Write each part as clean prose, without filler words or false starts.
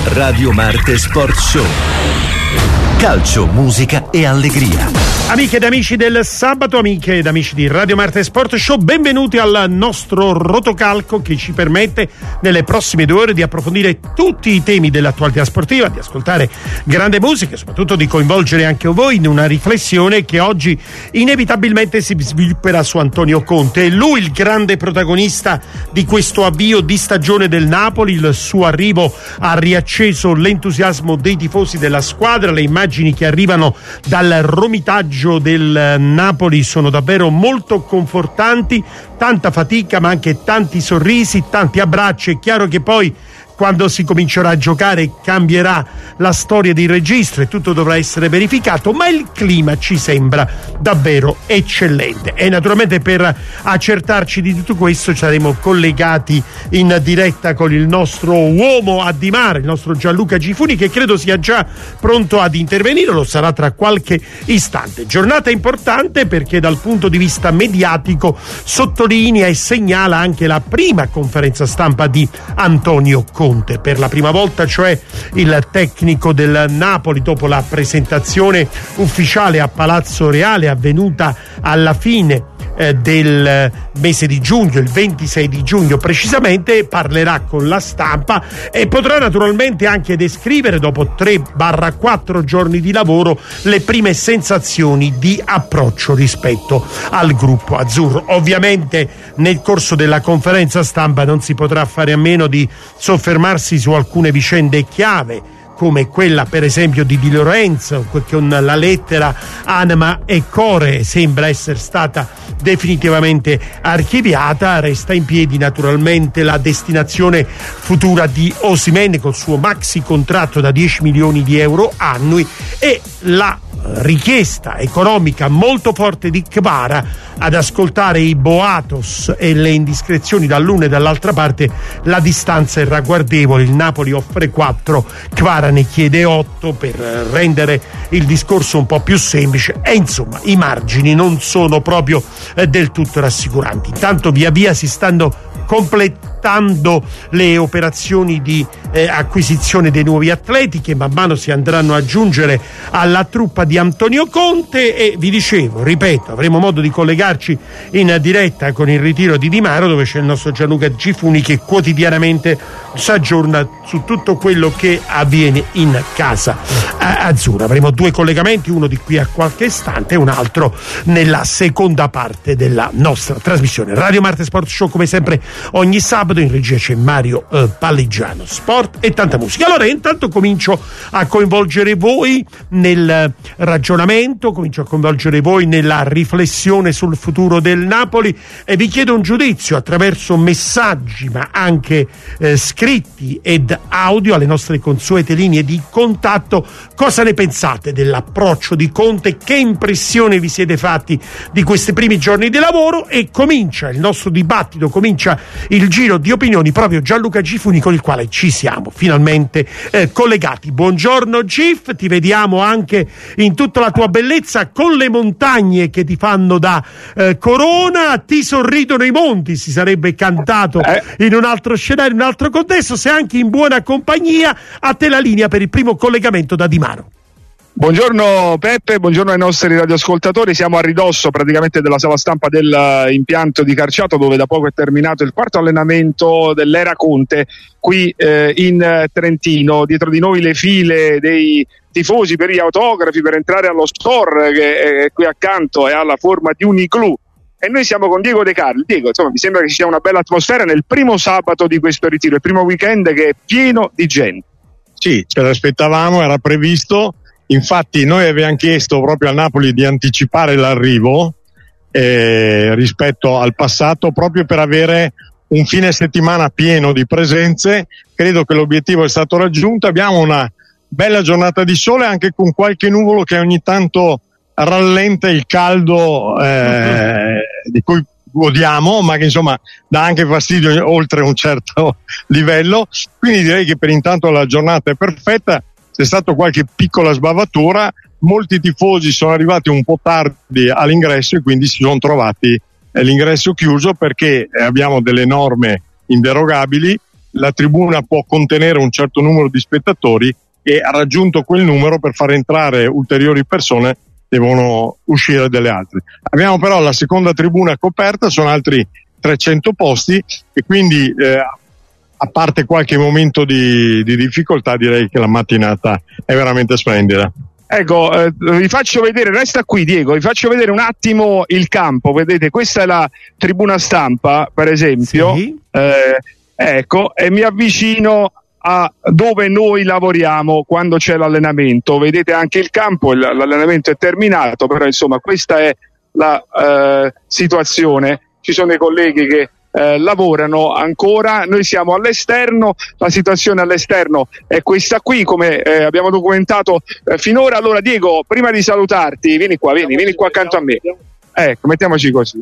Radio Marte Sport Show. Calcio, musica e allegria. Amiche ed amici del sabato, amiche ed amici di Radio Marte Sport Show, benvenuti al nostro rotocalco che ci permette nelle prossime 2 ore di approfondire tutti i temi dell'attualità sportiva, di ascoltare grande musica e soprattutto di coinvolgere anche voi in una riflessione che oggi inevitabilmente si svilupperà su Antonio Conte. È lui il grande protagonista di questo avvio di stagione del Napoli. Il suo arrivo ha riacceso l'entusiasmo dei tifosi della squadra. Le immagini che arrivano dal romitaggio del Napoli sono davvero molto confortanti, tanta fatica ma anche tanti sorrisi, tanti abbracci. È chiaro che poi quando si comincerà a giocare cambierà la storia dei registri e tutto dovrà essere verificato, ma il clima ci sembra davvero eccellente. E naturalmente per accertarci di tutto questo saremo collegati in diretta con il nostro uomo a Di Mare, il nostro Gianluca Gifuni, che credo sia già pronto ad intervenire, lo sarà tra qualche istante. Giornata importante perché dal punto di vista mediatico sottolinea e segnala anche la prima conferenza stampa di Antonio Conte. Per la prima volta, cioè, il tecnico del Napoli, dopo la presentazione ufficiale a Palazzo Reale avvenuta alla fine del mese di giugno, il 26 di giugno precisamente, parlerà con la stampa e potrà naturalmente anche descrivere, dopo 3-4 giorni di lavoro, le prime sensazioni di approccio rispetto al gruppo azzurro. Ovviamente nel corso della conferenza stampa non si potrà fare a meno di soffermarsi su alcune vicende chiave, come quella per esempio di Di Lorenzo, con la lettera Anima e Core sembra essere stata definitivamente archiviata. Resta in piedi naturalmente la destinazione futura di Osimhen col suo maxi contratto da 10 milioni di euro annui e la richiesta economica molto forte di Kvara. Ad ascoltare i boatos e le indiscrezioni dall'una e dall'altra parte, la distanza è ragguardevole. Il Napoli offre 4, Kvara ne chiede 8 per rendere il discorso un po' più semplice e insomma i margini non sono proprio del tutto rassicuranti. Intanto via via si stanno completando le operazioni di acquisizione dei nuovi atleti che man mano si andranno ad aggiungere alla truppa di Antonio Conte e vi dicevo, ripeto, avremo modo di collegarci in diretta con il ritiro di Di Mare, dove c'è il nostro Gianluca Gifuni che quotidianamente si aggiorna su tutto quello che avviene in casa azzurra. Avremo 2 collegamenti, uno di qui a qualche istante e un altro nella seconda parte della nostra trasmissione. Radio Marte Sport Show come sempre ogni sabato, in regia c'è Mario Palleggiano. Sport e tanta musica. Allora intanto comincio a coinvolgere voi nel ragionamento, comincio a coinvolgere voi nella riflessione sul futuro del Napoli e vi chiedo un giudizio attraverso messaggi ma anche scritti ed audio alle nostre consuete linee di contatto. Cosa ne pensate dell'approccio di Conte? Che impressione vi siete fatti di questi primi giorni di lavoro? E comincia il nostro dibattito, comincia il giro di opinioni, proprio Gianluca Gifuni, con il quale ci siamo finalmente collegati. Buongiorno Gif, ti vediamo anche in tutta la tua bellezza, con le montagne che ti fanno da corona, ti sorridono i monti, si sarebbe cantato in un altro scenario, in un altro contesto. Sei anche in buona compagnia. A te la linea per il primo collegamento da Di Mare. Buongiorno Peppe, buongiorno ai nostri radioascoltatori. Siamo a ridosso praticamente della sala stampa dell'impianto di Carciato, dove da poco è terminato il quarto allenamento dell'era Conte qui in Trentino. Dietro di noi le file dei tifosi per gli autografi, per entrare allo store che è qui accanto e ha la forma di un igloo. E noi siamo con Diego De Carli. Diego, insomma, mi sembra che ci sia una bella atmosfera nel primo sabato di questo ritiro, il primo weekend che è pieno di gente. Sì, ce l'aspettavamo, era previsto. Infatti noi avevamo chiesto proprio al Napoli di anticipare l'arrivo rispetto al passato, proprio per avere un fine settimana pieno di presenze. Credo che l'obiettivo è stato raggiunto. Abbiamo una bella giornata di sole, anche con qualche nuvolo che ogni tanto rallenta il caldo di cui godiamo, ma che insomma dà anche fastidio oltre un certo livello. Quindi direi che per intanto la giornata è perfetta. C'è stata qualche piccola sbavatura, molti tifosi sono arrivati un po' tardi all'ingresso e quindi si sono trovati l'ingresso chiuso, perché abbiamo delle norme inderogabili. la tribuna può contenere un certo numero di spettatori e ha raggiunto quel numero, per far entrare ulteriori persone devono uscire delle altre. Abbiamo però la seconda tribuna coperta, sono altri 300 posti e quindi a parte qualche momento di difficoltà, direi che la mattinata è veramente splendida. Ecco, vi faccio vedere, resta qui Diego, vi faccio vedere un attimo il campo. Vedete, questa è la tribuna stampa, per esempio. Sì. Ecco, e mi avvicino a dove noi lavoriamo quando c'è l'allenamento. Vedete anche il campo, l'allenamento è terminato, però insomma questa è la situazione. Ci sono dei colleghi che lavorano ancora, noi siamo all'esterno, la situazione all'esterno è questa qui, come abbiamo documentato finora. Allora Diego, prima di salutarti, vieni qua accanto a me. Ecco, mettiamoci così,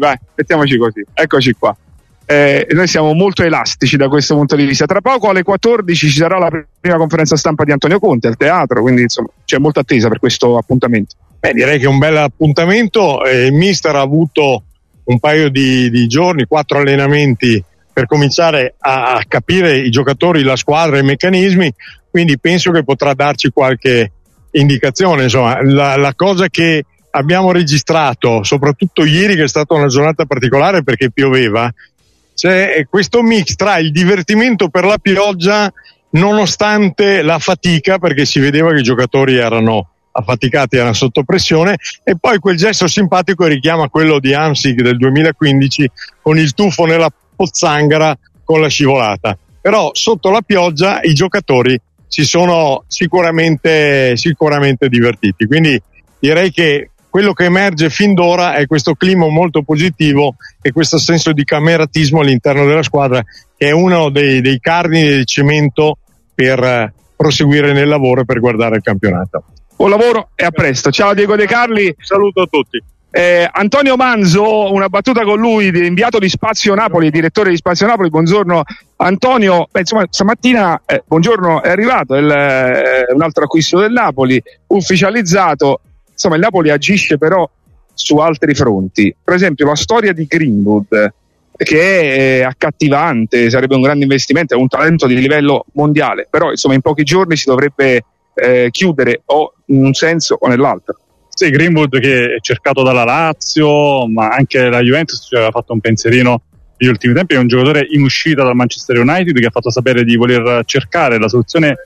eccoci qua. Noi siamo molto elastici da questo punto di vista. Tra poco alle 14 ci sarà la prima conferenza stampa di Antonio Conte al teatro, quindi insomma c'è molta attesa per questo appuntamento. Direi che è un bel appuntamento. Il mister ha avuto un paio di giorni, 4 allenamenti per cominciare a capire i giocatori, la squadra, i meccanismi, quindi penso che potrà darci qualche indicazione. Insomma, la cosa che abbiamo registrato, soprattutto ieri, che è stata una giornata particolare perché pioveva, c'è questo mix tra il divertimento per la pioggia nonostante la fatica, perché si vedeva che i giocatori erano affaticati, erano sotto pressione, e poi quel gesto simpatico richiama quello di Amsig del 2015 con il tuffo nella pozzanghera con la scivolata. Però sotto la pioggia i giocatori si sono sicuramente divertiti, quindi direi che quello che emerge fin d'ora è questo clima molto positivo e questo senso di cameratismo all'interno della squadra, che è uno dei cardini del cemento per proseguire nel lavoro e per guardare il campionato. Buon lavoro e a presto. Ciao Diego De Carli. Saluto a tutti. Antonio Manzo, una battuta con lui, inviato di Spazio Napoli, direttore di Spazio Napoli. Buongiorno Antonio. Insomma, stamattina buongiorno, è arrivato un altro acquisto del Napoli, ufficializzato. Insomma, il Napoli agisce però su altri fronti. Per esempio la storia di Greenwood, che è accattivante, sarebbe un grande investimento, è un talento di livello mondiale, però insomma in pochi giorni si dovrebbe chiudere o in un senso o nell'altro. Sì, Greenwood che è cercato dalla Lazio, ma anche la Juventus ci aveva fatto un pensierino negli ultimi tempi. È un giocatore in uscita dal Manchester United che ha fatto sapere di voler cercare la soluzione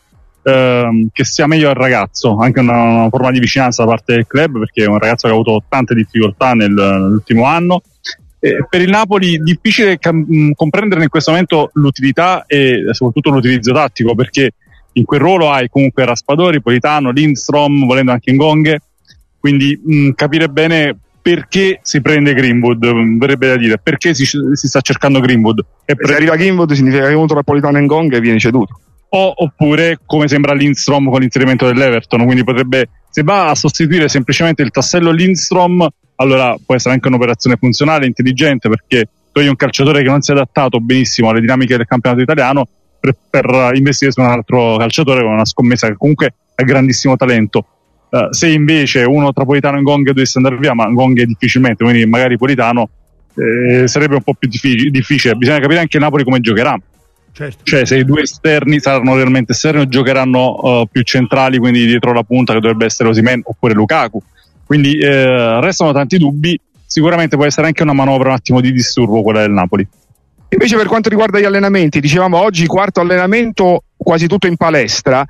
che sia meglio al ragazzo, anche una forma di vicinanza da parte del club, perché è un ragazzo che ha avuto tante difficoltà nell'ultimo anno. Per il Napoli difficile comprendere in questo momento l'utilità e soprattutto l'utilizzo tattico, perché in quel ruolo hai comunque Raspadori, Politano, Lindstrom, volendo anche Ngonghe, quindi capire bene perché si prende Greenwood, verrebbe da dire, perché si sta cercando Greenwood. Se arriva Greenwood significa che contro Politano e Ngonghe viene ceduto. Oppure come sembra Lindstrom con l'inserimento dell'Everton, quindi potrebbe, se va a sostituire semplicemente il tassello Lindstrom, allora può essere anche un'operazione funzionale, intelligente, perché togli un calciatore che non si è adattato benissimo alle dinamiche del campionato italiano per investire su un altro calciatore con una scommessa che comunque è grandissimo talento. Se invece uno tra Politano e Ngonghe dovesse andare via, ma Ngonghe difficilmente, quindi magari Politano, sarebbe un po' più difficile. Bisogna capire anche Napoli come giocherà. Certo. Cioè, se i due esterni saranno realmente esterni o giocheranno più centrali, quindi dietro la punta, che dovrebbe essere Osimhen oppure Lukaku. Quindi restano tanti dubbi. Sicuramente può essere anche una manovra un attimo di disturbo quella del Napoli. Invece per quanto riguarda gli allenamenti, dicevamo oggi quarto allenamento quasi tutto in palestra.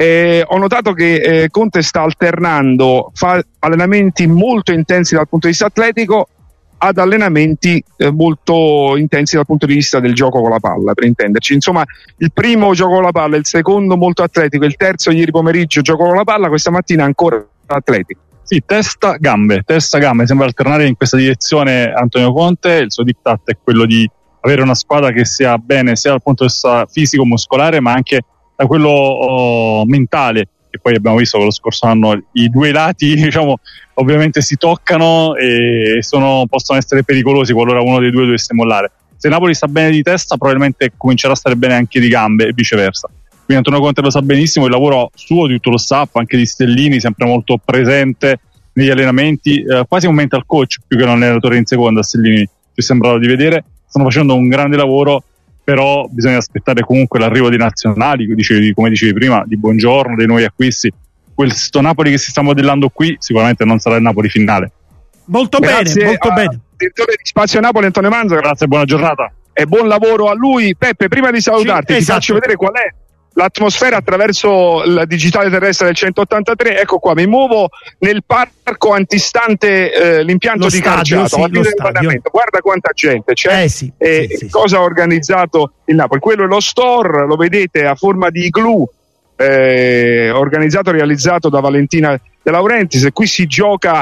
Ho notato che Conte sta alternando, fa allenamenti molto intensi dal punto di vista atletico ad allenamenti molto intensi dal punto di vista del gioco con la palla, per intenderci. Insomma, il primo gioco con la palla, il secondo molto atletico, il terzo ieri pomeriggio gioco con la palla, questa mattina ancora atletico. Sì, testa, gambe, sembra alternare in questa direzione Antonio Conte. Il suo diktat è quello di avere una squadra che sia bene sia dal punto di vista fisico, muscolare, ma anche da quello mentale, che poi abbiamo visto che lo scorso anno i due lati, diciamo, ovviamente si toccano e possono essere pericolosi qualora uno dei due dovesse mollare. Se Napoli sta bene di testa, probabilmente comincerà a stare bene anche di gambe e viceversa. Quindi Antonio Conte lo sa benissimo, il lavoro suo di tutto lo staff, anche di Stellini, sempre molto presente negli allenamenti, quasi un mental coach più che un allenatore in seconda. Stellini ci sembrava di vedere, stanno facendo un grande lavoro però bisogna aspettare comunque l'arrivo dei nazionali, come dicevi prima, di Buongiorno, dei nuovi acquisti. Questo Napoli che si sta modellando qui sicuramente non sarà il Napoli finale. Molto Grazie bene, molto bene. Direttore di Spazio Napoli Antonio Manzo, Grazie, buona giornata. E buon lavoro a lui. Peppe, prima di salutarti ti faccio vedere qual è l'atmosfera attraverso il digitale terrestre del 183. Ecco qua, mi muovo nel parco antistante l'impianto Lo di stadio, Carciato, sì, lo stadio. Guarda quanta gente c'è, Sì, cosa ha organizzato il Napoli. Quello è lo store, lo vedete, a forma di igloo, organizzato e realizzato da Valentina De Laurentiis. E qui si gioca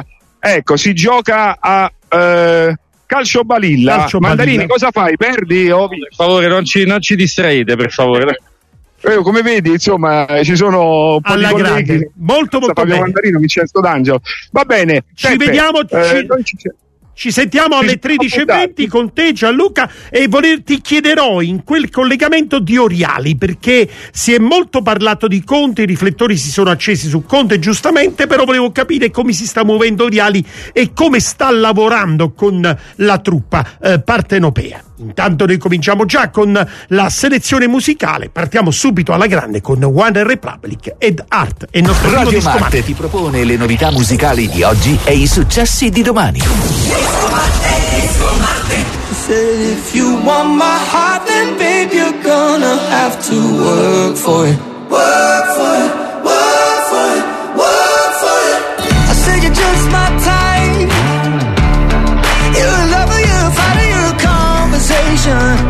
a calcio balilla. Mandarini, cosa fai? Perdi? Per favore, non ci distraete, per favore. Come vedi, insomma, ci sono un po' alla di colleghi. grande, molto Fabio bene. Mandarino, Vincenzo D'Angelo. Va bene, Ci Peppe, vediamo, ci sentiamo alle 13:20 con te, Gianluca, e ti chiederò in quel collegamento di Oriali, perché si è molto parlato di Conte, i riflettori si sono accesi su Conte giustamente, però volevo capire come si sta muovendo Oriali e come sta lavorando con la truppa partenopea. Intanto noi cominciamo già con la selezione musicale, partiamo subito alla grande con One Republic ed Art. E il nostro primo Radio disco Marte ti propone le novità musicali di oggi e i successi di domani. Said if you want my heart, then babe, you're gonna have to work for it. Work for it, work for it, work for it. I said you're just my type. You're a lover, you're a fighter, you're a conversation.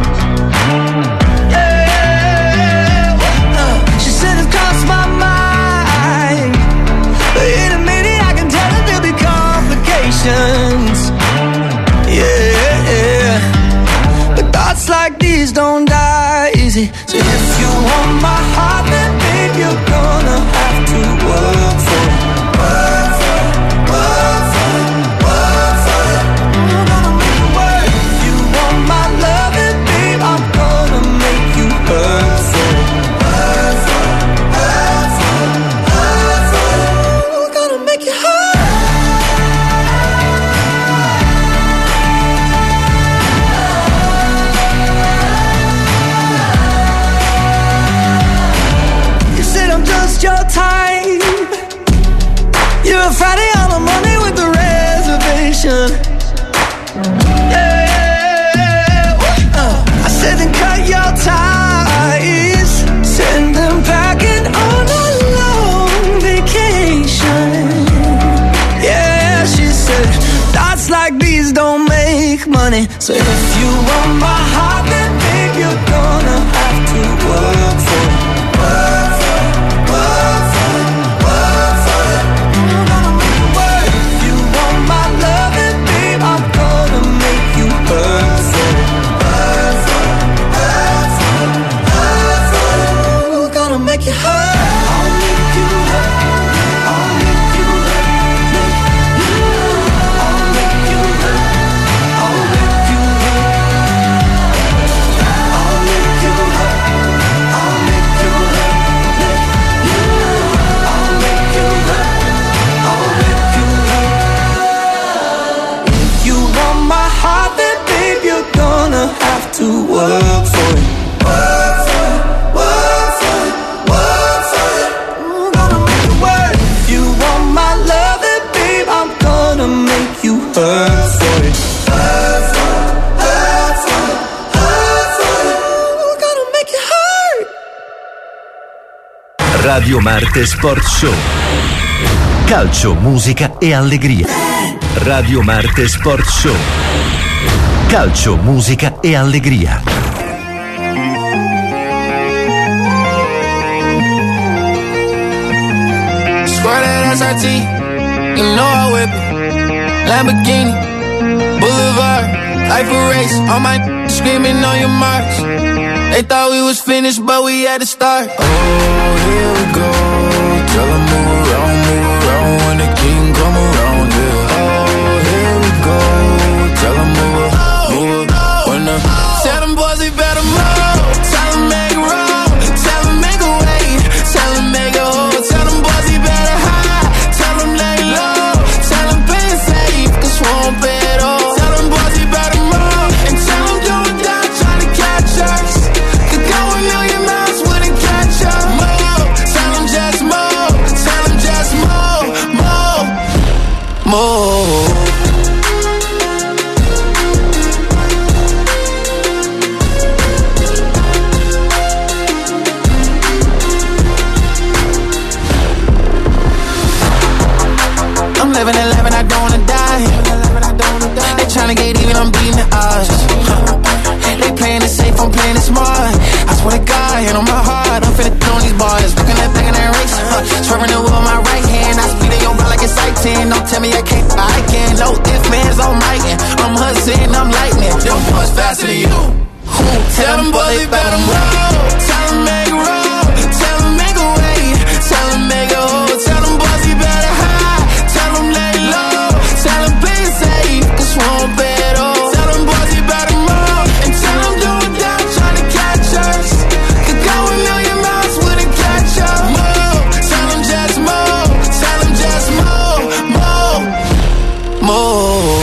Yeah. She said it crossed my mind, but in a minute I can tell that there'll be complications. Yeah, but thoughts like these don't die easy. So if you want my heart, then babe, you're gonna have to work for it. Work for it, work for it, work for it. I'm gonna make it work. If you want my love, then babe, I'm gonna make you hurt for it. Work for it, work for it, work for it. I'm gonna make you hurt. Your type. You're a Friday on a Monday with the reservation. Yeah. I said then cut your ties, send them packing on a long vacation. Yeah, she said thoughts like these don't make money. So if you want my heart, then babe, you're gonna have to work for it. Work for it. Make you hurt. I'll make you hurt. I'll make you hurt. I'll make you hurt. I'll make you hurt. I'll make you hurt. I'll make you hurt. I'll make you hurt. I'll make you hurt. If you want my heart, then babe, you're gonna have to work for it. Work for it. Work for it. Work for it. I'm gonna make it work. If you want my love, then babe, I'm gonna make you hurt for it. Hurt for it. Hurt for it. Hurt for it. I'm gonna make you hurt. Radio Marte Sport Show. Calcio, musica e allegria. Radio Marte Sport Show. Calcio, musica e allegria. Squirt that SRT, you know I whip it. Lamborghini, Boulevard, life a race. All my screaming on your marks. They thought we was finished, but we had to start. Oh, here we go. Tell them move around when the king come around. Yeah. Oh, here we go. Tell them move when the tell them boys they better move. Tell them make it roll. Tell them make a way. Tell them make a hole. Tell them boys they better hide. Tell them lay low. Tell them pay it safe, cause we won't pay it all. Tell them boys they better move. And tell them do or die trying to catch us. Swerving the wheel with my right hand, I speed it on by like it's like 10. Don't tell me I can't, I can. No ifs, man's on my end. I'm hustling, I'm lightning. Them boys faster than you. Tell them boys they better roll. Tell them make a roll. Tell them make a way. Tell them make a hole. Tell them boys they better hide. Tell them lay low. Tell them play it safe, cause we won't bet at all. Tell them boys they better roll. And tell them do it down, try to catch us. Could go a million miles with a catch up. Move. Tell them just move. Tell them just move. Move. Move.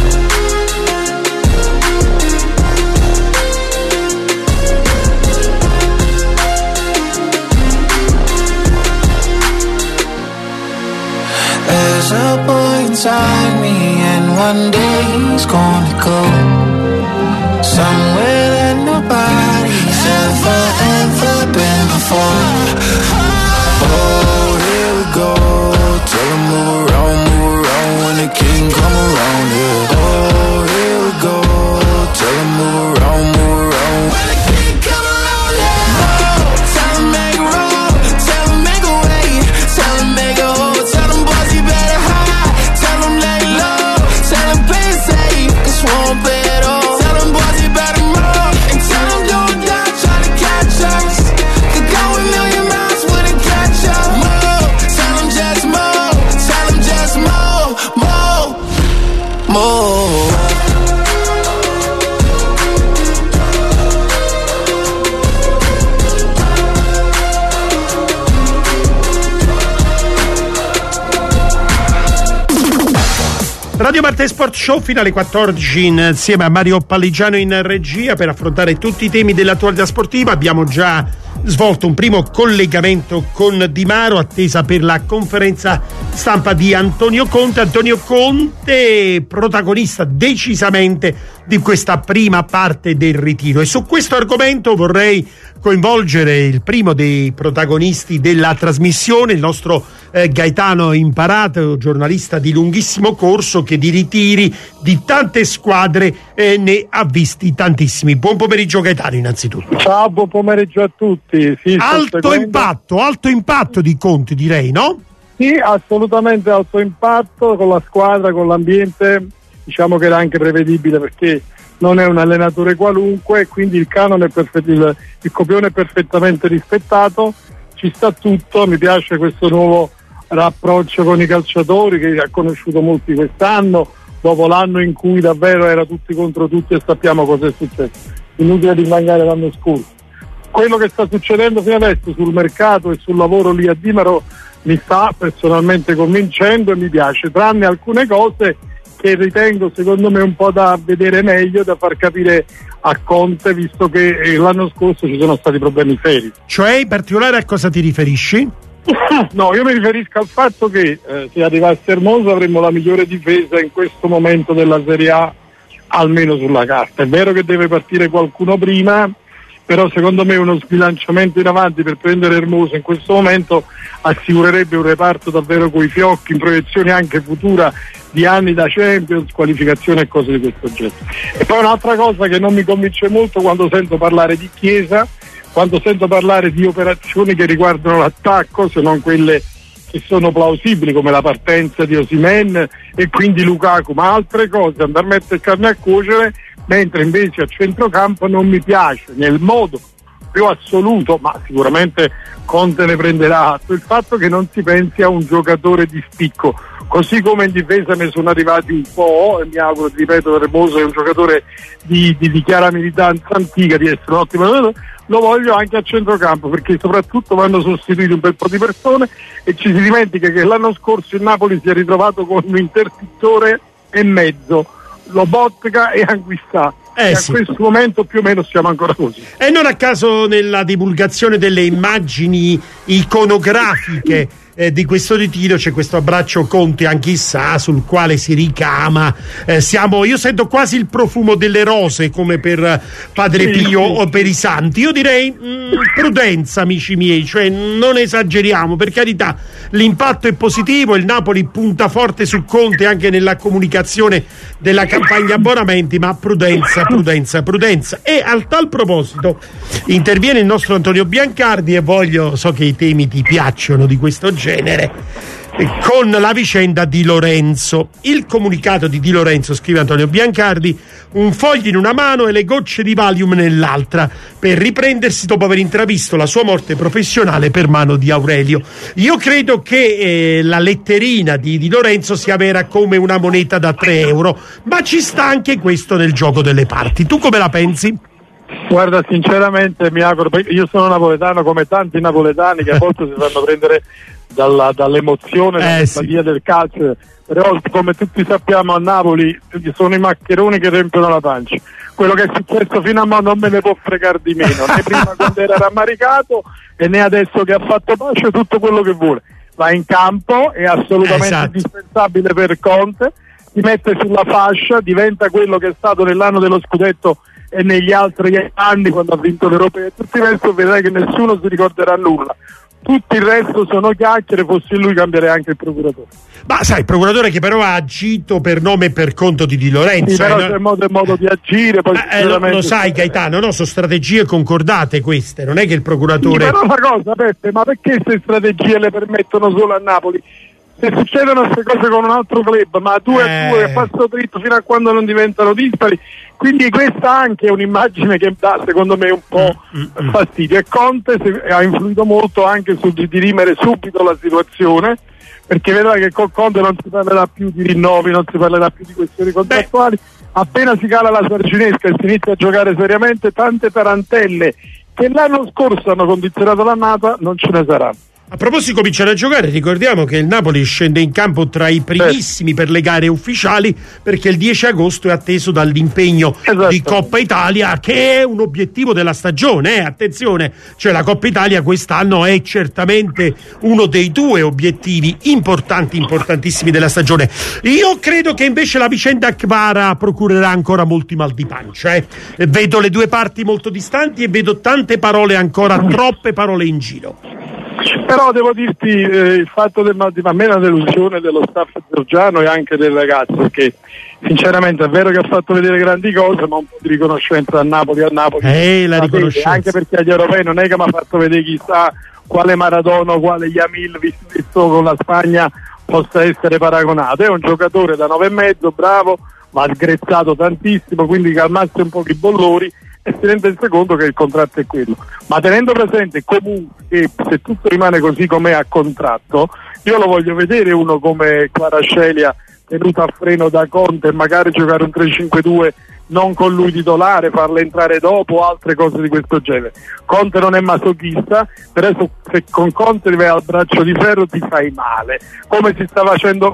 There's a boy inside me, and one day he's gonna go somewhere that nobody's ever been before. Oh, here we go. Tell him move around when the king come around. Yeah. Oh, here we go. Tell him move around when the king come around. Yeah. Oh, tell him make a roll. Tell him make a way. Tell him make a hole. Tell him boys you better hide. Tell him lay low. Tell him play it safe, cause we won't play at all. Tell him boys you better move. And tell him don't die, try to catch us. Could go a million miles with a catch up. Move. Tell him just move. Tell him just move. Move. Move. Radio Martes Sport Show fino alle 14 insieme a Mario Palligiano in regia per affrontare tutti i temi dell'attualità sportiva. Abbiamo già svolto un primo collegamento con Di Maro, attesa per la conferenza stampa di Antonio Conte. Antonio Conte, protagonista decisamente di questa prima parte del ritiro, e su questo argomento vorrei coinvolgere il primo dei protagonisti della trasmissione, il nostro Gaetano Imparato, giornalista di lunghissimo corso che di ritiri di tante squadre ne ha visti tantissimi. Buon pomeriggio Gaetano innanzitutto. Ciao, buon pomeriggio a tutti. Sì, alto impatto di Conte, direi, no? Sì, assolutamente alto impatto con la squadra, con l'ambiente. Diciamo che era anche prevedibile perché non è un allenatore qualunque, quindi il canone il copione è perfettamente rispettato, ci sta tutto. Mi piace questo nuovo rapproccio con i calciatori che ha conosciuto molti quest'anno, dopo l'anno in cui davvero era tutti contro tutti e sappiamo cosa è successo. Inutile rimangare l'anno scorso. Quello che sta succedendo fino adesso sul mercato e sul lavoro lì a Di Maro mi sta personalmente convincendo e mi piace, tranne alcune cose che ritengo secondo me un po' da vedere meglio, da far capire a Conte, visto che l'anno scorso ci sono stati problemi seri. Cioè, in particolare a cosa ti riferisci? No, io mi riferisco al fatto che se arrivasse Hermoso avremmo la migliore difesa in questo momento della Serie A, almeno sulla carta. È vero che deve partire qualcuno prima, però secondo me uno sbilanciamento in avanti per prendere Hermoso in questo momento assicurerebbe un reparto davvero coi fiocchi, in proiezione anche futura di anni da Champions, qualificazione e cose di questo genere. E poi un'altra cosa che non mi convince molto quando sento parlare di Chiesa, quando sento parlare di operazioni che riguardano l'attacco, se non quelle che sono plausibili come la partenza di Osimhen e quindi Lukaku, ma altre cose, andare a mettere carne a cuocere, mentre invece a centrocampo non mi piace nel modo più assoluto, ma sicuramente Conte ne prenderà atto, il fatto che non si pensi a un giocatore di spicco, così come in difesa ne sono arrivati un po', e mi auguro, ti ripeto, Hermoso è un giocatore di chiara militanza antica, di essere un ottimo giocatore, lo voglio anche a centrocampo, perché soprattutto vanno sostituiti un bel po' di persone e ci si dimentica che l'anno scorso il Napoli si è ritrovato con un interdittore e mezzo, Lobotka e Anguissà. E a questo momento più o meno siamo ancora così. E non a caso nella divulgazione delle immagini iconografiche di questo ritiro c'è questo abbraccio Conte anch'issa sul quale si ricama. Io sento quasi il profumo delle rose come per Padre Pio o per i santi. Io direi prudenza, amici miei, cioè non esageriamo, per carità, l'impatto è positivo, il Napoli punta forte su Conte anche nella comunicazione della campagna abbonamenti, ma prudenza. E a tal proposito interviene il nostro Antonio Biancardi e so che i temi ti piacciono di questo genere, con la vicenda di Lorenzo. Il comunicato di Di Lorenzo, scrive Antonio Biancardi: un foglio in una mano e le gocce di Valium nell'altra, per riprendersi dopo aver intravisto la sua morte professionale per mano di Aurelio. Io credo che la letterina di Di Lorenzo sia vera come una moneta da 3 euro, ma ci sta anche questo nel gioco delle parti. Tu come la pensi? Guarda, sinceramente mi auguro, perché io sono napoletano come tanti napoletani che a volte si fanno prendere dall'emozione, dall'empatia del calcio, però come tutti sappiamo a Napoli sono i maccheroni che riempiono la pancia. Quello che è successo fino a mo' non me ne può fregare di meno, né prima quando era rammaricato e né adesso che ha fatto pace, tutto quello che vuole. Va in campo, è assolutamente indispensabile per Conte, si mette sulla fascia, diventa quello che è stato nell'anno dello scudetto e negli altri anni quando ha vinto l'Europeo. Tutti il resto vedrai che nessuno si ricorderà nulla. Tutto il resto sono chiacchiere, fossi lui cambierei anche il procuratore. Ma sai, il procuratore che però ha agito per nome e per conto di Di Lorenzo. Sì, però c'è modo di agire. Poi lo sai, Gaetano, no? Sono strategie concordate queste, non è che il procuratore... Sì, però una cosa, Peppe, ma perché queste strategie le permettono solo a Napoli? Se succedono queste cose con un altro club, ma 2-2 a passo dritto fino a quando non diventano dispari, quindi questa anche è un'immagine che dà secondo me un po' fastidio, e Conte ha influito molto anche sul dirimere subito la situazione, perché vedrà che con Conte non si parlerà più di rinnovi, non si parlerà più di questioni contrattuali. Appena si cala la sarcinesca e si inizia a giocare seriamente, tante tarantelle che l'anno scorso hanno condizionato l'annata non ce ne saranno. A proposito di cominciare a giocare, ricordiamo che il Napoli scende in campo tra i primissimi per le gare ufficiali, perché il 10 agosto è atteso dall'impegno di Coppa Italia, che è un obiettivo della stagione, attenzione, cioè la Coppa Italia quest'anno è certamente uno dei 2 obiettivi importantissimi della stagione. Io credo che invece la vicenda Kvara procurerà ancora molti mal di pancia, vedo le 2 parti molto distanti e vedo tante parole ancora, troppe parole in giro. Però devo dirti, il fatto del mal di pancia, a me è una delusione dello staff georgiano e anche del ragazzo, perché sinceramente è vero che ha fatto vedere grandi cose, ma un po' di riconoscenza a Napoli la riconoscenza. Anche perché agli europei non è che mi ha fatto vedere chissà quale Maradona, quale Yamil visto con la Spagna possa essere paragonato. È un giocatore da 9,5, bravo, ma ha sgrezzato tantissimo, quindi calmarsi un po' i bollori e si rende conto che il contratto è quello, ma tenendo presente comunque che se tutto rimane così com'è a contratto, io lo voglio vedere uno come Kvaratskhelia tenuto a freno da Conte e magari giocare un 3-5-2 non con lui titolare, farlo entrare dopo, altre cose di questo genere. Conte non è masochista, per adesso se con Conte vai al braccio di ferro ti fai male, come si stava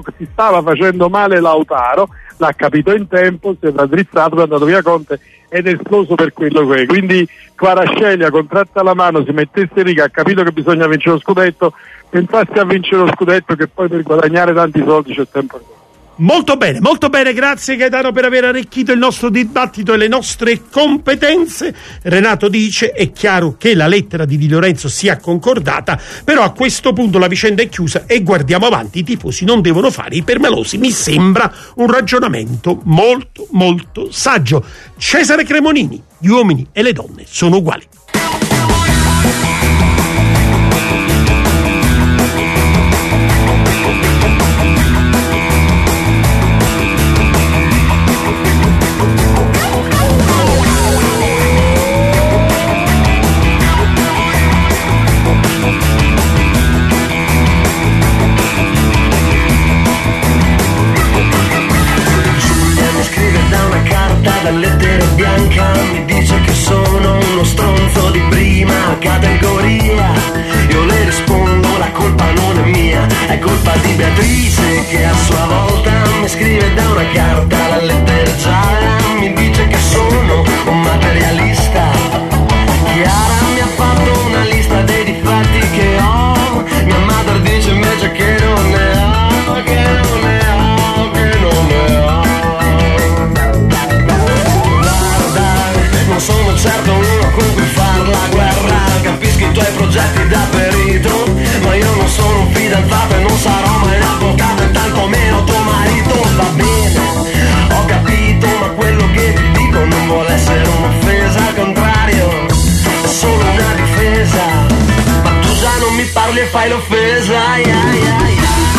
facendo male Lautaro, l'ha capito in tempo, si è raddrizzato, è andato via Conte ed è esploso per quello che è. Quindi Kvaratskhelia, contratta alla mano, si mettesse lì, che ha capito che bisogna vincere lo scudetto, pensasse a vincere lo scudetto, che poi per guadagnare tanti soldi c'è tempo ancora. Molto bene, grazie Gaetano per aver arricchito il nostro dibattito e le nostre competenze. Renato dice: è chiaro che la lettera di Di Lorenzo sia concordata, però a questo punto la vicenda è chiusa e guardiamo avanti, i tifosi non devono fare i permalosi. Mi sembra un ragionamento molto saggio. Cesare Cremonini: gli uomini e le donne sono uguali. Lettere bianca mi dice che sono uno stronzo, gli fai l'offesa, ai, ai, ai.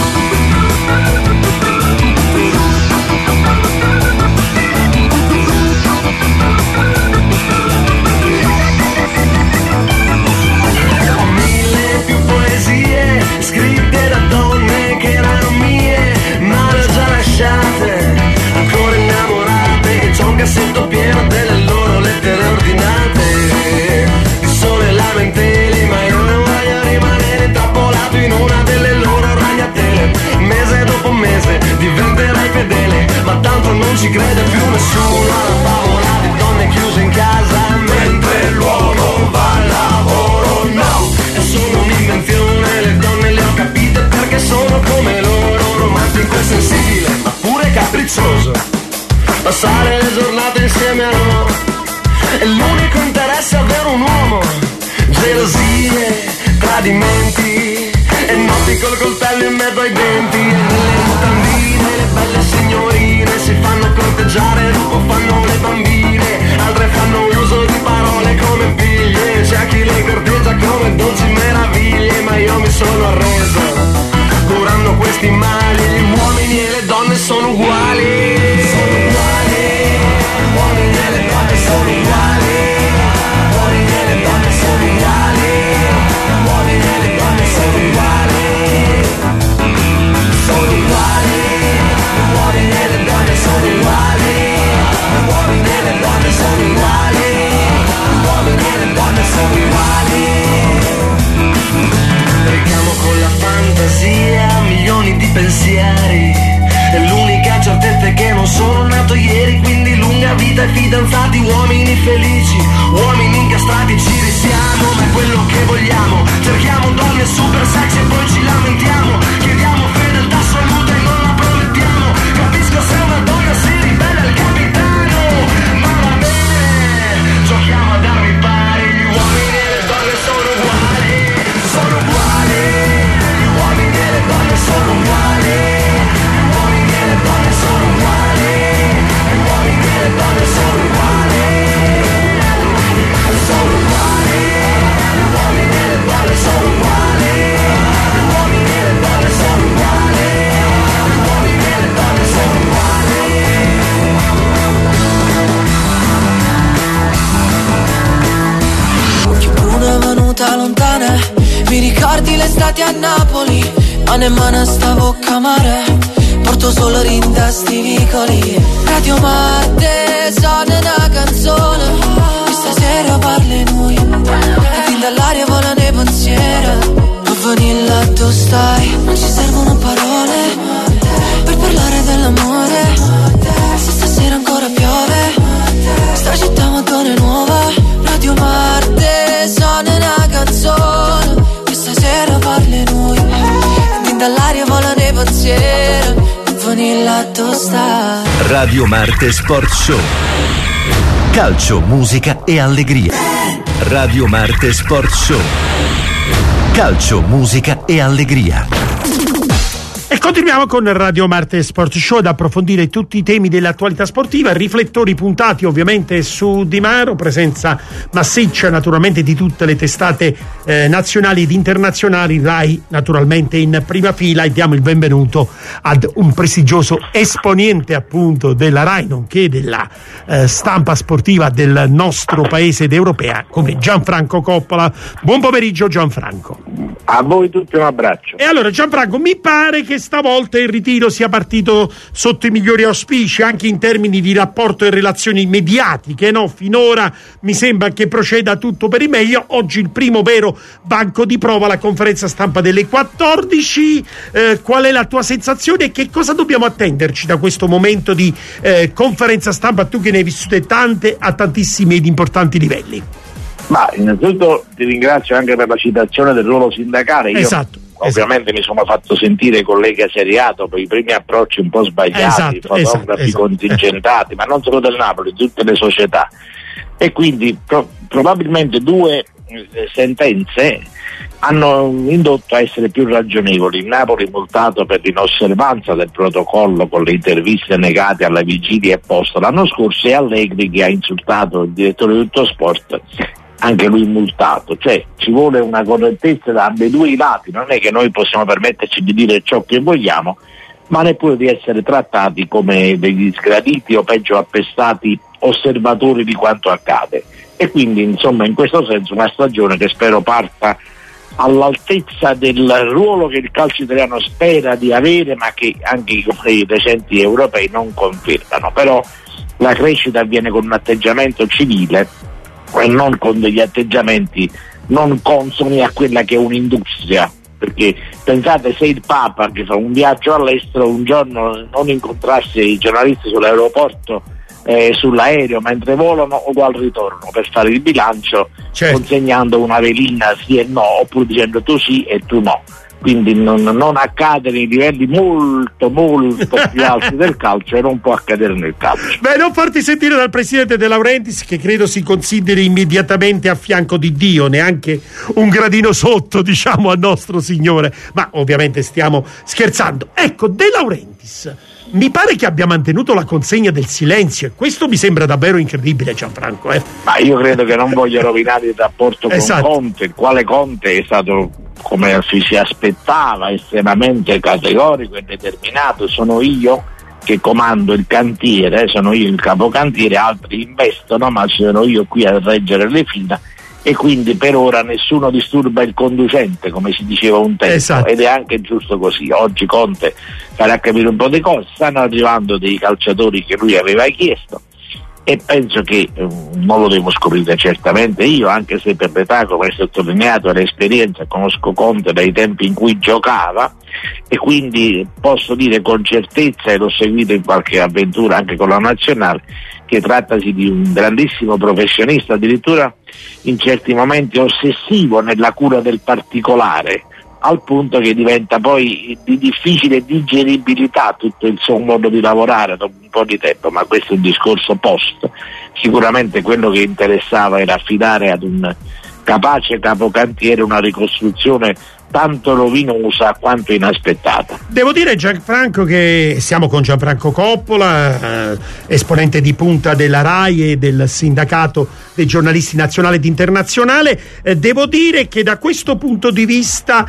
Ho 1000 più poesie scritte da donne che erano mie, ma le ho già lasciate, ancora innamorate, che c'ho un cassetto pieno delle loro lettere ordinate, di sole lamentele, ma io non voglio rimanere intrappolato in una delle loro ragnatele. Mese dopo mese diventerai fedele, ma tanto non ci crede più nessuno alla favola di donne chiuse in casa mentre l'uomo va al lavoro. No, è solo un'invenzione, le donne le ho capite perché sono come loro, romantico e sensibile ma pure capriccioso, passare le giornate insieme a loro è l'unico interesse a avere un uomo. Gelosie, tradimenti e notti col coltello in mezzo ai denti, e nelle mutandine le belle signorine si fanno corteggiare, dopo fanno le bambine, altre fanno uso di parole come figlie, c'è chi le corteggia come dolci meraviglie, ma io mi sono arreso curando questi mali. Gli uomini e le donne sono uguali, sono uguali, gli uomini e le donne sono uguali, gli uomini e le donne sono uguali, gli uomini e le donne sono uguali, sono uguali, gli uomini e le donne sono uguali, gli uomini e le donne sono uguali, gli uomini e le donne sono uguali. Richiamo con la fantasia milioni di pensieri, e l'unica certezza è che non sono nato ieri, quindi lunga vita e fidanzati, uomini felici, uomini incastrati, ci risiamo, ma è quello che vogliamo, cerchiamo donne super sexy e poi ci lamentiamo, chiediamo fedeltà assoluta e non la promettiamo, capisco se una donna si ribella al capitano, ma va bene, giochiamo ad armi pari, gli uomini e le donne sono uguali, sono uguali, gli uomini e le donne sono uguali, gli uomini e le donne sono uguali, gli uomini e le donne sono uguali, sono uguali, gli uomini e le donne sono uguali, gli uomini e le donne sono uguali, gli uomini e le donne sono uguali. Una venuta lontana, mi ricordi l'estate a Napoli, mano in mano stavo a mare, porto solo rintasti vicoli, Radio Marte suona una canzone, questa sera parli noi, e fin dall'aria volano i pensieri, ma venì là tu stai, non ci servono parole, per parlare dell'amore, se stasera ancora piove, sta città Madonna è nuova, Radio Marte suona una canzone, questa sera parli noi, e dall'aria volano i pensieri, e vanilla tu stai. Radio Marte Sport Show. Calcio, musica e allegria. Radio Marte Sport Show. Calcio, musica e allegria. E continuiamo con Radio Marte Sport Show ad approfondire tutti i temi dell'attualità sportiva, riflettori puntati ovviamente su Di Maro, presenza massiccia naturalmente di tutte le testate nazionali ed internazionali, Rai naturalmente in prima fila, e diamo il benvenuto ad un prestigioso esponente appunto della Rai, nonché della stampa sportiva del nostro paese ed europea, come Gianfranco Coppola. Buon pomeriggio Gianfranco. A voi tutti un abbraccio. E allora Gianfranco, mi pare che stavolta il ritiro sia partito sotto i migliori auspici anche in termini di rapporto e relazioni mediatiche, no? Finora mi sembra che proceda tutto per il meglio. Oggi il primo vero banco di prova, la conferenza stampa delle 14. Qual è la tua sensazione e che cosa dobbiamo attenderci da questo momento di conferenza stampa, tu che ne hai vissute tante a tantissimi ed importanti livelli? Ma innanzitutto ti ringrazio anche per la citazione del ruolo sindacale. Esatto. Ovviamente mi sono fatto sentire collega seriato per i primi approcci un po' sbagliati, fotografi contingentati, ma non solo del Napoli, di tutte le società. E quindi probabilmente due sentenze hanno indotto a essere più ragionevoli. Il Napoli multato per l'inosservanza del protocollo con le interviste negate alla vigilia e posto l'anno scorso, e Allegri che ha insultato il direttore di Tuttosport anche lui multato, cioè ci vuole una correttezza da ambedue i lati, non è che noi possiamo permetterci di dire ciò che vogliamo, ma neppure di essere trattati come degli sgraditi o peggio appestati osservatori di quanto accade. E quindi insomma in questo senso una stagione che spero parta all'altezza del ruolo che il calcio italiano spera di avere, ma che anche i recenti europei non confermano. Però la crescita avviene con un atteggiamento civile e non con degli atteggiamenti non consoni a quella che è un'industria, perché pensate, se il Papa che fa un viaggio all'estero un giorno non incontrasse i giornalisti sull'aeroporto, sull'aereo mentre volano o al ritorno per fare il bilancio, consegnando una velina sì e no, oppure dicendo tu sì e tu no. Quindi non accade nei livelli molto più alti del calcio e non può accadere nel calcio. Beh, non farti sentire dal presidente De Laurentiis, che credo si consideri immediatamente a fianco di Dio, neanche un gradino sotto, diciamo, al nostro Signore, ma ovviamente stiamo scherzando. Ecco, De Laurentiis mi pare che abbia mantenuto la consegna del silenzio, e questo mi sembra davvero incredibile, Gianfranco. Ma io credo che non voglio rovinare il rapporto con Conte, il quale Conte è stato, come si aspettava, estremamente categorico e determinato. Sono io che comando il cantiere, sono io il capocantiere, altri investono, ma sono io qui a reggere le fila, e quindi per ora nessuno disturba il conducente, come si diceva un tempo, ed è anche giusto così. Oggi Conte farà capire un po' di cose, stanno arrivando dei calciatori che lui aveva chiesto, e penso che non lo devo scoprire certamente io, anche se per l'età, come hai sottolineato, e l'esperienza, conosco Conte dai tempi in cui giocava, e quindi posso dire con certezza, e l'ho seguito in qualche avventura anche con la nazionale, che trattasi di un grandissimo professionista, addirittura in certi momenti ossessivo nella cura del particolare, al punto che diventa poi di difficile digeribilità tutto il suo modo di lavorare dopo un po' di tempo. Ma questo è un discorso post. Sicuramente quello che interessava era affidare ad un capace capocantiere una ricostruzione tanto rovinosa quanto inaspettata. Devo dire, Gianfranco, che siamo con Gianfranco Coppola, esponente di punta della RAI e del sindacato dei giornalisti nazionale ed internazionale. Devo dire che da questo punto di vista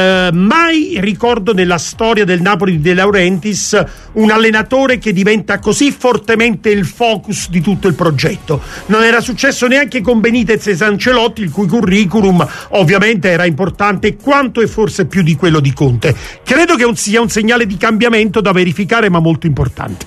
mai ricordo nella storia del Napoli di De Laurentiis un allenatore che diventa così fortemente il focus di tutto il progetto. Non era successo neanche con Benitez e Ancelotti, il cui curriculum ovviamente era importante quanto e forse più di quello di Conte. Credo che sia un segnale di cambiamento da verificare, ma molto importante.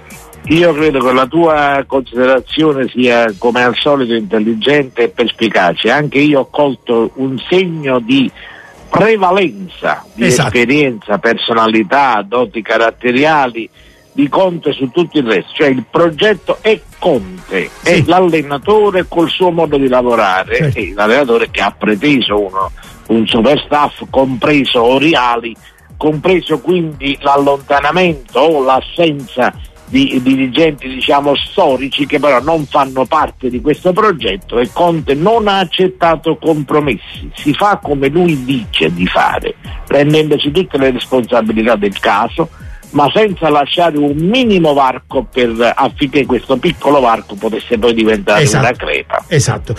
Io credo che la tua considerazione sia, come al solito, intelligente e perspicace. Anche io ho colto un segno di prevalenza, di esperienza, personalità, doti caratteriali di Conte su tutto il resto. Cioè il progetto è Conte, è l'allenatore col suo modo di lavorare, è l'allenatore che ha preteso un super staff, compreso Oriali, compreso quindi l'allontanamento o l'assenza di dirigenti, diciamo, storici, che però non fanno parte di questo progetto, e Conte non ha accettato compromessi, si fa come lui dice di fare, prendendosi tutte le responsabilità del caso, ma senza lasciare un minimo varco affinché questo piccolo varco potesse poi diventare una crepa. Esatto.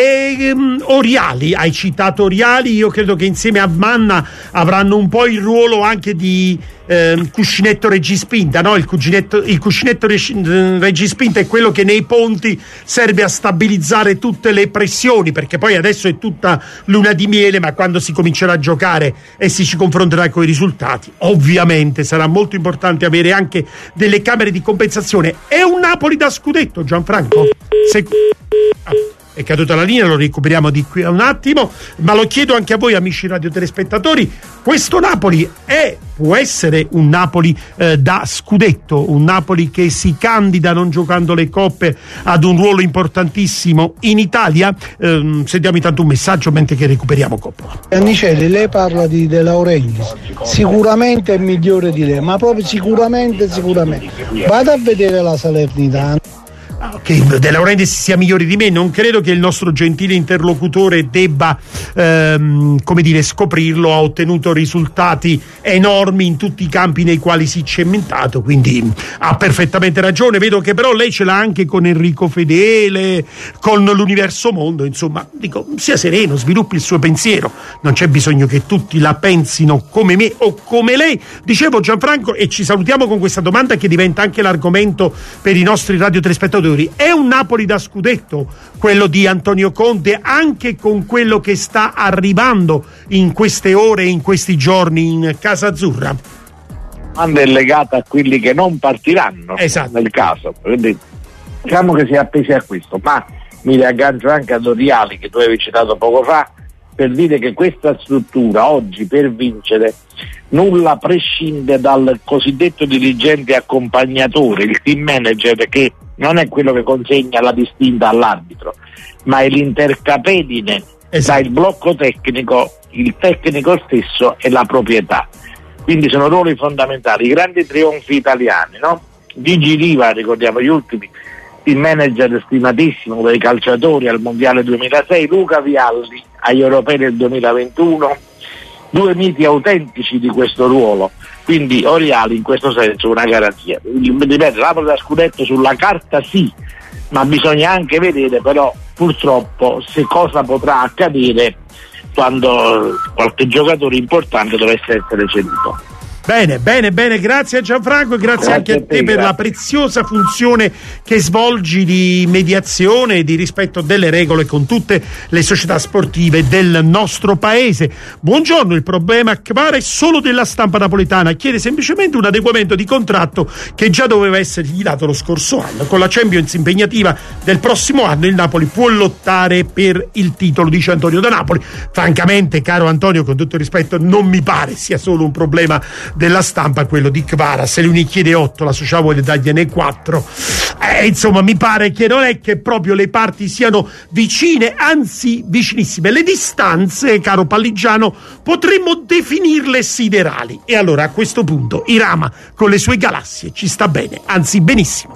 Oriali, hai citato Oriali, io credo che insieme a Manna avranno un po' il ruolo anche di cuscinetto reggispinta, no? Il cuscinetto reggispinta è quello che nei ponti serve a stabilizzare tutte le pressioni, perché poi adesso è tutta luna di miele, ma quando si comincerà a giocare e si ci confronterà con i risultati, ovviamente sarà molto importante avere anche delle camere di compensazione. È un Napoli da scudetto, Gianfranco? È caduta la linea, lo recuperiamo di qui a un attimo, ma lo chiedo anche a voi, amici radiotelespektatori: questo Napoli può essere un Napoli da scudetto, un Napoli che si candida, non giocando le coppe, ad un ruolo importantissimo in Italia? Sentiamo intanto un messaggio mentre che recuperiamo Coppola. Annicelli, lei parla di De Laurentiis, sicuramente è migliore di lei, ma proprio sicuramente. Vada a vedere la Salernitana. che De Laurentiis sia migliore di me, non credo che il nostro gentile interlocutore debba scoprirlo. Ha ottenuto risultati enormi in tutti i campi nei quali si è cementato, quindi ha perfettamente ragione. Vedo che però lei ce l'ha anche con Enrico Fedele, con l'Universo Mondo, insomma, dico, sia sereno, sviluppi il suo pensiero, non c'è bisogno che tutti la pensino come me o come lei. Dicevo, Gianfranco, e ci salutiamo con questa domanda che diventa anche l'argomento per i nostri radiotelespettatori: è un Napoli da scudetto quello di Antonio Conte, anche con quello che sta arrivando in queste ore, in questi giorni in Casa Azzurra? La domanda è legata a quelli che non partiranno, esatto, nel caso, quindi diciamo che si è appesi a questo, ma mi riaggancio anche a Doriali che tu avevi citato poco fa, per dire che questa struttura oggi, per vincere, nulla prescinde dal cosiddetto dirigente accompagnatore, il team manager, che non è quello che consegna la distinta all'arbitro, ma è l'intercapedine tra il blocco tecnico, il tecnico stesso e la proprietà. Quindi sono ruoli fondamentali. I grandi trionfi italiani, no? Gigi Riva, ricordiamo gli ultimi, team manager stimatissimo dei calciatori al Mondiale 2006, Luca Vialli agli Europei del 2021, due miti autentici di questo ruolo. Quindi Oriali in questo senso una garanzia. Ripeto, Napoli da scudetto sulla carta sì, ma bisogna anche vedere però purtroppo se cosa potrà accadere quando qualche giocatore importante dovesse essere ceduto. Bene, grazie a Gianfranco e grazie anche a te per la preziosa funzione che svolgi di mediazione e di rispetto delle regole con tutte le società sportive del nostro paese. Buongiorno, il problema Kvara è solo della stampa napoletana, chiede semplicemente un adeguamento di contratto che già doveva essergli dato lo scorso anno. Con la Champions impegnativa del prossimo anno il Napoli può lottare per il titolo, dice Antonio da Napoli. Francamente, caro Antonio, con tutto il rispetto, non mi pare sia solo un problema della stampa quello di Kvara. Se lui ne chiede 8, la società vuole dargliene 4, insomma mi pare che non è che proprio le parti siano vicine, anzi vicinissime. Le distanze, caro Palligiano, potremmo definirle siderali, e allora a questo punto Irama con le sue galassie ci sta bene, anzi benissimo.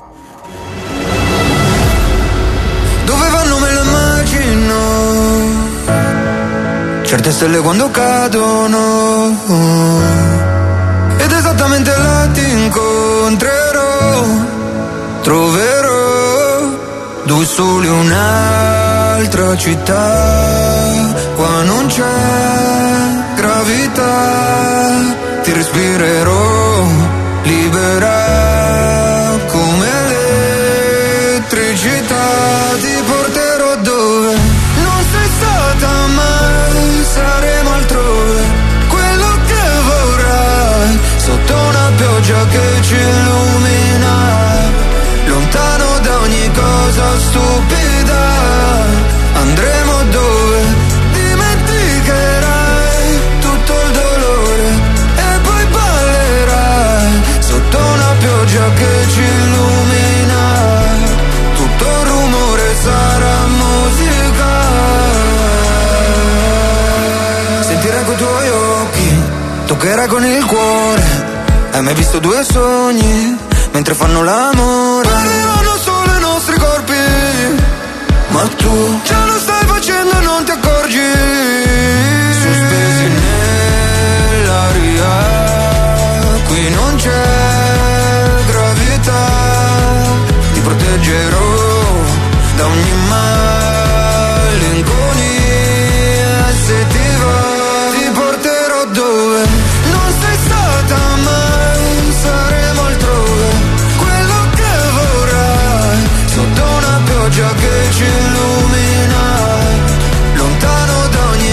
Dove vanno me lo immagino, certe stelle quando cadono, ed esattamente là ti incontrerò, troverò due soli, un'altra città, qua non c'è gravità, ti respirerò libera come elettricità, ti porterò dove non sei stata mai, saremo altrove, sotto una pioggia che ci illumina, lontano da ogni cosa stupida, andremo dove dimenticherai tutto il dolore e poi ballerai, sotto una pioggia che ci illumina, tutto il rumore sarà musica, sentirai coi tuoi occhi, toccherai con il cuore. Hai mai visto due sogni mentre fanno l'amore? Arrivano solo i nostri corpi, ma tu già lo stai facendo e non ti accorgi. Sospesi nell'aria, qui non c'è gravità, ti proteggerò da ogni malinconia, se ti va ti porterò dove non sei stata mai, saremo altrove, quello che vorrai, sotto una pioggia che ci illumina, lontano da ogni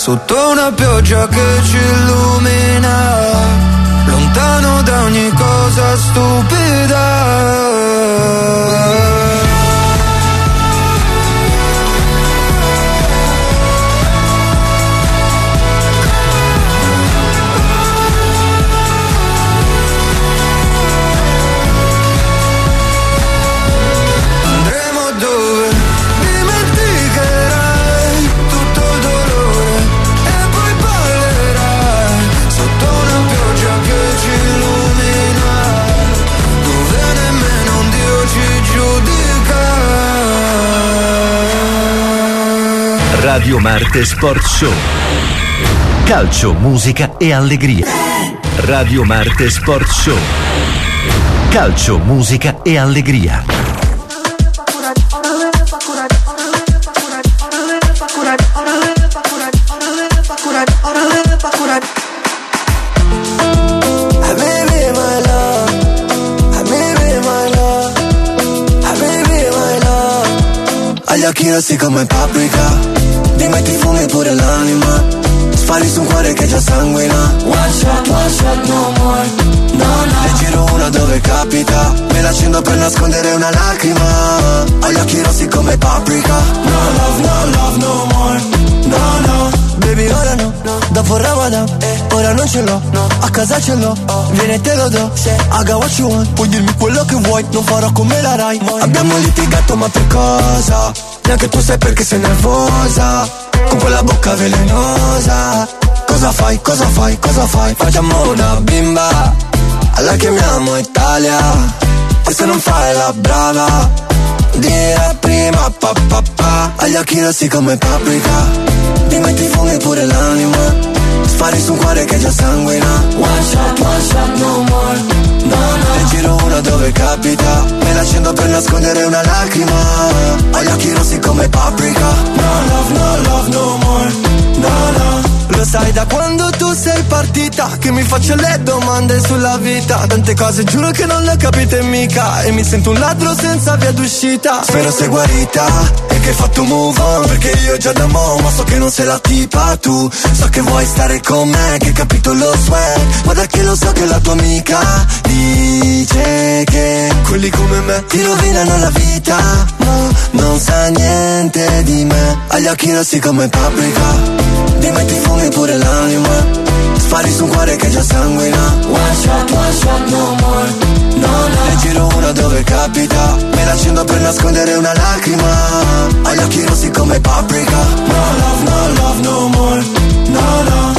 sotto una pioggia che ci illumina, lontano da ogni cosa stupida. Radio Marte Sport Show. Calcio, musica e allegria. Radio Marte Sport Show. Calcio, musica e allegria. Agli occhi rossi come paprika, mi metti fumi pure l'anima, spari su un cuore che già sanguina. One shot, no more, no. Ne giro una dove capita, me la accendo per nascondere una lacrima. Agli occhi rossi come paprika, no love, no more, no. Baby ora no, dopo il Ramadan, ora non ce l'ho, a casa ce l'ho, vieni e te lo do. I got what you want, puoi dirmi quello che vuoi, non farò come la Rai. Abbiamo litigato ma per cosa? Neanche tu sai perché sei nervosa, con quella bocca velenosa. Cosa fai? Facciamo una bimba, alla chiamiamo Italia, e se non fai la brava, dire prima papà. Agli occhi rossi come paprika, mi metti fumi pure l'anima, spari su un cuore che già sanguina. One shot, no more, no. Ne giro una dove capita, me la accendo per nascondere una lacrima. Agli occhi rossi come paprika, no love, no more, no. Lo sai da quando tu sei partita, che mi faccio le domande sulla vita. Tante cose giuro che non le capite mica, e mi sento un ladro senza via d'uscita. Spero sei guarita e che hai fatto move on, perché io già da mo', ma so che non sei la tipa tu. So che vuoi stare con me, che hai capito lo swag, ma da che lo so che la tua amica dice che quelli come me ti rovinano la vita. No, non sa niente di me. Agli occhi rossi come paprika, mi metti fumi pure l'anima, spari su un cuore che già sanguina. One shot, no more, no. Ne giro una dove capita, me la accendo per nascondere una lacrima. Agli occhi rossi come paprika, no love, no more, no.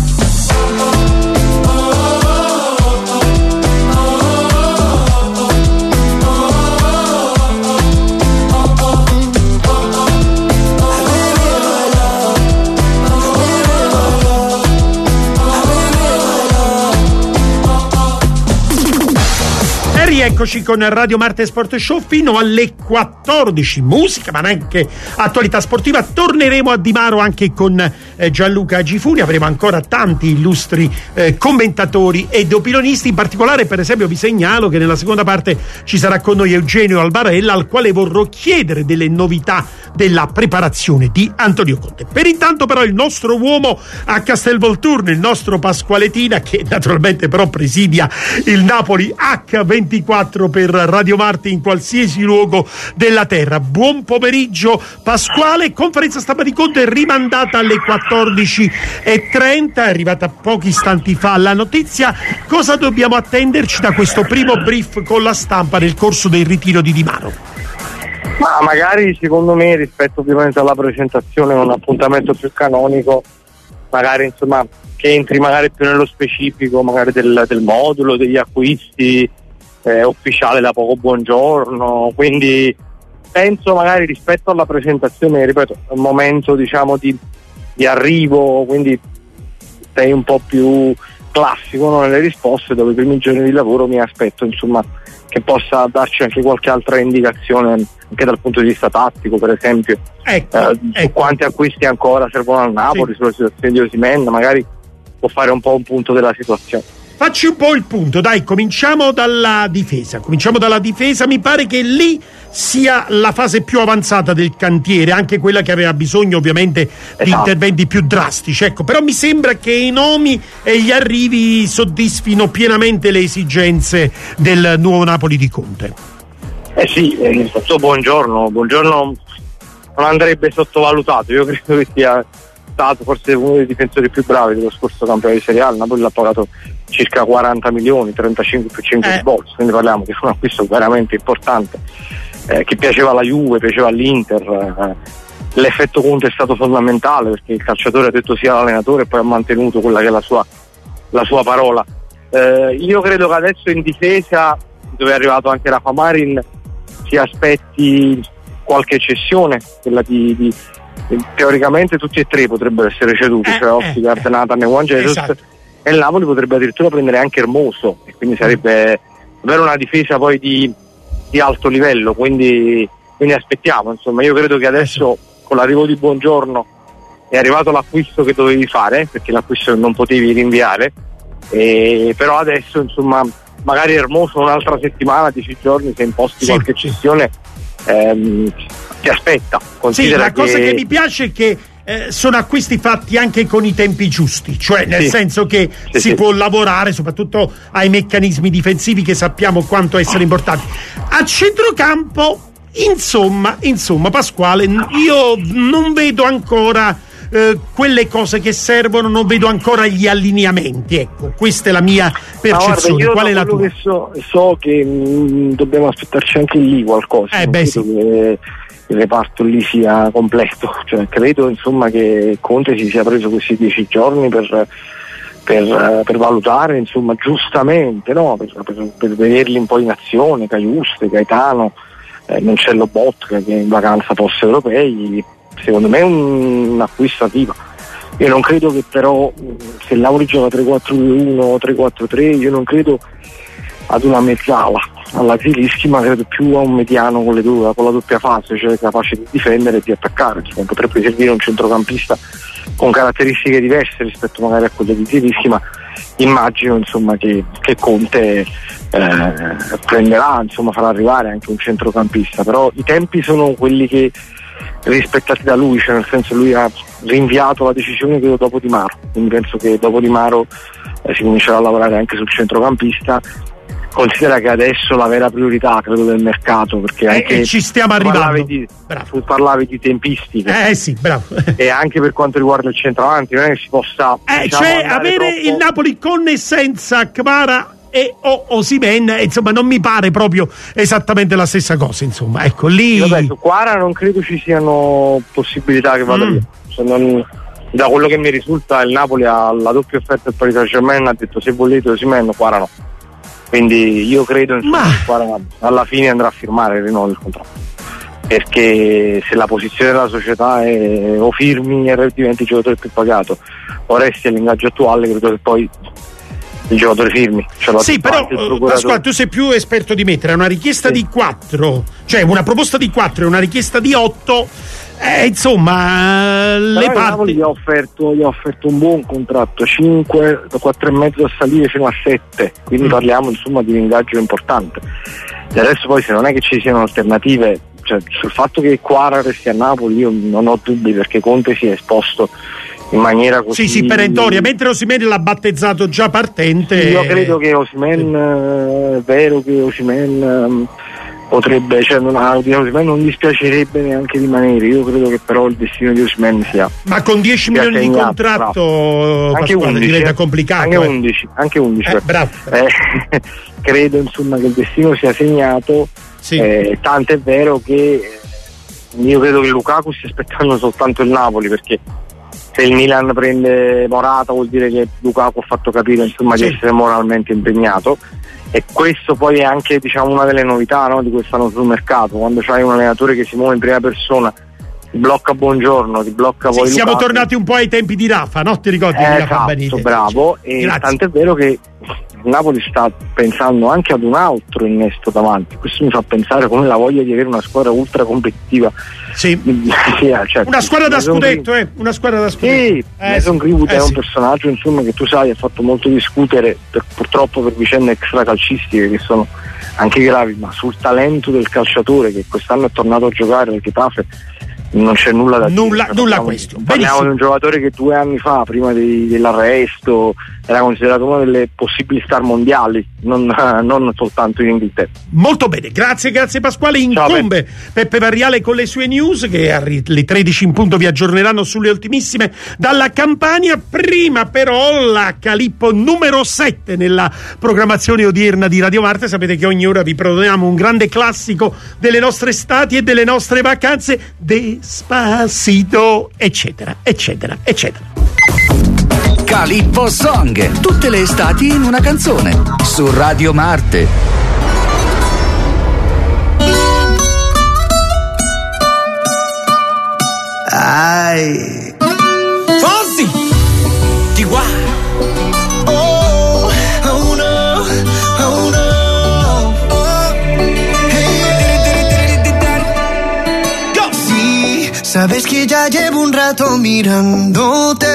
Eccoci con Radio Marte Sport Show fino alle 14, musica ma anche attualità sportiva. Torneremo a Di Maro anche con Gianluca Gifuni, avremo ancora tanti illustri commentatori ed opinionisti. In particolare, per esempio, vi segnalo che nella seconda parte ci sarà con noi Eugenio Albarella, al quale vorrò chiedere delle novità della preparazione di Antonio Conte. Per intanto però il nostro uomo a Castelvolturno, il nostro Pasqualetina, che naturalmente però presidia il Napoli H24 per Radio Marte in qualsiasi luogo della terra. Buon pomeriggio Pasquale. Conferenza stampa di Conte è rimandata alle 14:30, è arrivata pochi istanti fa la notizia. Cosa dobbiamo attenderci da questo primo brief con la stampa nel corso del ritiro di Di Maro? Ma magari, secondo me, rispetto ovviamente alla presentazione, un appuntamento più canonico, magari insomma che entri magari più nello specifico magari del modulo, degli acquisti, ufficiale da poco buongiorno. Quindi penso magari rispetto alla presentazione, ripeto, è un momento diciamo di arrivo, quindi sei un po' più classico, no, nelle risposte, dove i primi giorni di lavoro mi aspetto insomma che possa darci anche qualche altra indicazione anche dal punto di vista tattico, per esempio su quanti acquisti ancora servono al Napoli, sulla situazione di Osimhen, magari può fare un po' un punto della situazione. Facci un po' il punto, dai, cominciamo dalla difesa. Mi pare che lì sia la fase più avanzata del cantiere, anche quella che aveva bisogno ovviamente di interventi più drastici, ecco. Però mi sembra che i nomi e gli arrivi soddisfino pienamente le esigenze del nuovo Napoli di Conte. Buongiorno non andrebbe sottovalutato. Io credo che sia stato forse uno dei difensori più bravi dello scorso campionato di Serie A. Il Napoli l'ha pagato circa 40 milioni, 35 più 5 di bonus, quindi parliamo che fu un acquisto veramente importante, che piaceva alla Juve, piaceva all'Inter. L'effetto Conte è stato fondamentale, perché il calciatore ha detto sia l'allenatore e poi ha mantenuto quella che è la sua parola. Io credo che adesso in difesa, dove è arrivato anche Rafa Marin, si aspetti qualche cessione, quella di teoricamente tutti e tre potrebbero essere ceduti, cioè Ostergaard, Nathan e Juan Jesus, e il Napoli potrebbe addirittura prendere anche Hermoso, e quindi sarebbe davvero una difesa poi di alto livello, quindi aspettiamo, insomma. Io credo che adesso con l'arrivo di Buongiorno è arrivato l'acquisto che dovevi fare, perché l'acquisto non potevi rinviare, però adesso insomma magari Hermoso un'altra settimana, 10 giorni, se imposti qualche cessione, ti aspetta. Considera la cosa che mi piace è che sono acquisti fatti anche con i tempi giusti, cioè nel senso che si può lavorare soprattutto ai meccanismi difensivi, che sappiamo quanto essere importanti. A centrocampo, insomma Pasquale, io non vedo ancora quelle cose che servono, non vedo ancora gli allineamenti, ecco, questa è la mia percezione. Guarda, qual è la tua? Che so che dobbiamo aspettarci anche lì qualcosa, che il reparto lì sia completo, cioè credo insomma che Conte si sia preso questi 10 giorni per valutare, insomma, giustamente, no? per vederli un po' in azione, Caiuste, Gaetano, non c'è Lobotka che è in vacanza post europei. Secondo me è un acquisto attivo. Io non credo che però, se Lauri gioca 3-4-2-1 o 3-4-3, io non credo ad una mezzala alla Zielinski, ma credo più a un mediano con la doppia fase, cioè capace di difendere e di attaccare. Cioè, potrebbe servire un centrocampista con caratteristiche diverse rispetto magari a quelle di Zielinski, ma immagino insomma che Conte prenderà, insomma farà arrivare anche un centrocampista, però i tempi sono quelli che rispettati da lui, cioè nel senso lui ha rinviato la decisione credo dopo Di Maro, quindi penso che dopo Di Maro si comincerà a lavorare anche sul centrocampista. Considera che adesso la vera priorità credo del mercato, perché anche ci stiamo arrivando, parlavi di tempistiche, bravo. E anche per quanto riguarda il centravanti non è che si possa cioè avere troppo... il Napoli con e senza Kvara e Osimhen, insomma non mi pare proprio esattamente la stessa cosa, insomma, ecco lì. Vabbè, su Kvara non credo ci siano possibilità che vada via, cioè, da quello che mi risulta il Napoli ha la doppia offerta del Paris Saint-Germain, ha detto se volete Osimhen, Kvara no, quindi io credo insomma, che Kvara alla fine andrà a firmare il rinnovo del contratto, perché se la posizione della società è o firmi e diventi il giocatore più pagato o resti all'ingaggio attuale, credo che poi il giocatore firmi. Sì, però Pasquale, tu sei più esperto di me, tra una richiesta di 4, cioè una proposta di 4 e una richiesta di 8, insomma le parti. Gli ha offerto un buon contratto, 5, da 4,5 a salire fino a 7, quindi parliamo insomma di un ingaggio importante. E adesso poi se non è che ci siano alternative, cioè sul fatto che Kvara resti a Napoli io non ho dubbi, perché Conte si è esposto in maniera così perentoria, mentre Osimhen l'ha battezzato già partente. Io credo che Osimhen, è vero che Osimhen potrebbe, cioè Osimhen non dispiacerebbe neanche rimanere, io credo che però il destino di Osimhen sia, ma con 10 milioni di contratto anche 11, diventa complicato, anche 11 bravo. Credo insomma che il destino sia segnato, tanto è vero che io credo che Lukaku stia aspettando soltanto il Napoli, perché se il Milan prende Morata vuol dire che Lukaku ha fatto capire insomma di essere moralmente impegnato, e questo poi è anche diciamo una delle novità, no, di quest'anno sul mercato, quando c'hai un allenatore che si muove in prima persona, ti blocca Buongiorno, ti blocca poi siamo Lukaku. tornati un po' ai tempi di Rafa, no? Ti ricordi? Esatto, bravo. E tanto è vero che il Napoli sta pensando anche ad un altro innesto davanti. Questo mi fa pensare come la voglia di avere una squadra ultra competitiva. Cioè, una squadra da scudetto, una squadra da scudetto. Sì, Mason Greenwood è un personaggio insomma che tu sai ha fatto molto discutere purtroppo per vicende extracalcistiche che sono anche gravi, ma sul talento del calciatore che quest'anno è tornato a giocare, perché Tafe non c'è nulla da dire. Nulla questo. Parliamo di un giocatore che 2 anni fa, prima dell'arresto, era considerato una delle possibili star mondiali, non soltanto in Inghilterra. Molto bene, grazie Pasquale. Incombe Peppe Varriale con le sue news, che alle 13 in punto vi aggiorneranno sulle ultimissime dalla Campania. Prima però la Calippo numero 7 nella programmazione odierna di Radio Marte. Sapete che ogni ora vi proponiamo un grande classico delle nostre estati e delle nostre vacanze, Despacito, eccetera eccetera eccetera. Calippo Song, tutte le estati in una canzone, su Radio Marte. Ai Fonsi DY. Oh, oh no, oh no. Go. Sí, sabes que ya llevo un rato mirándote.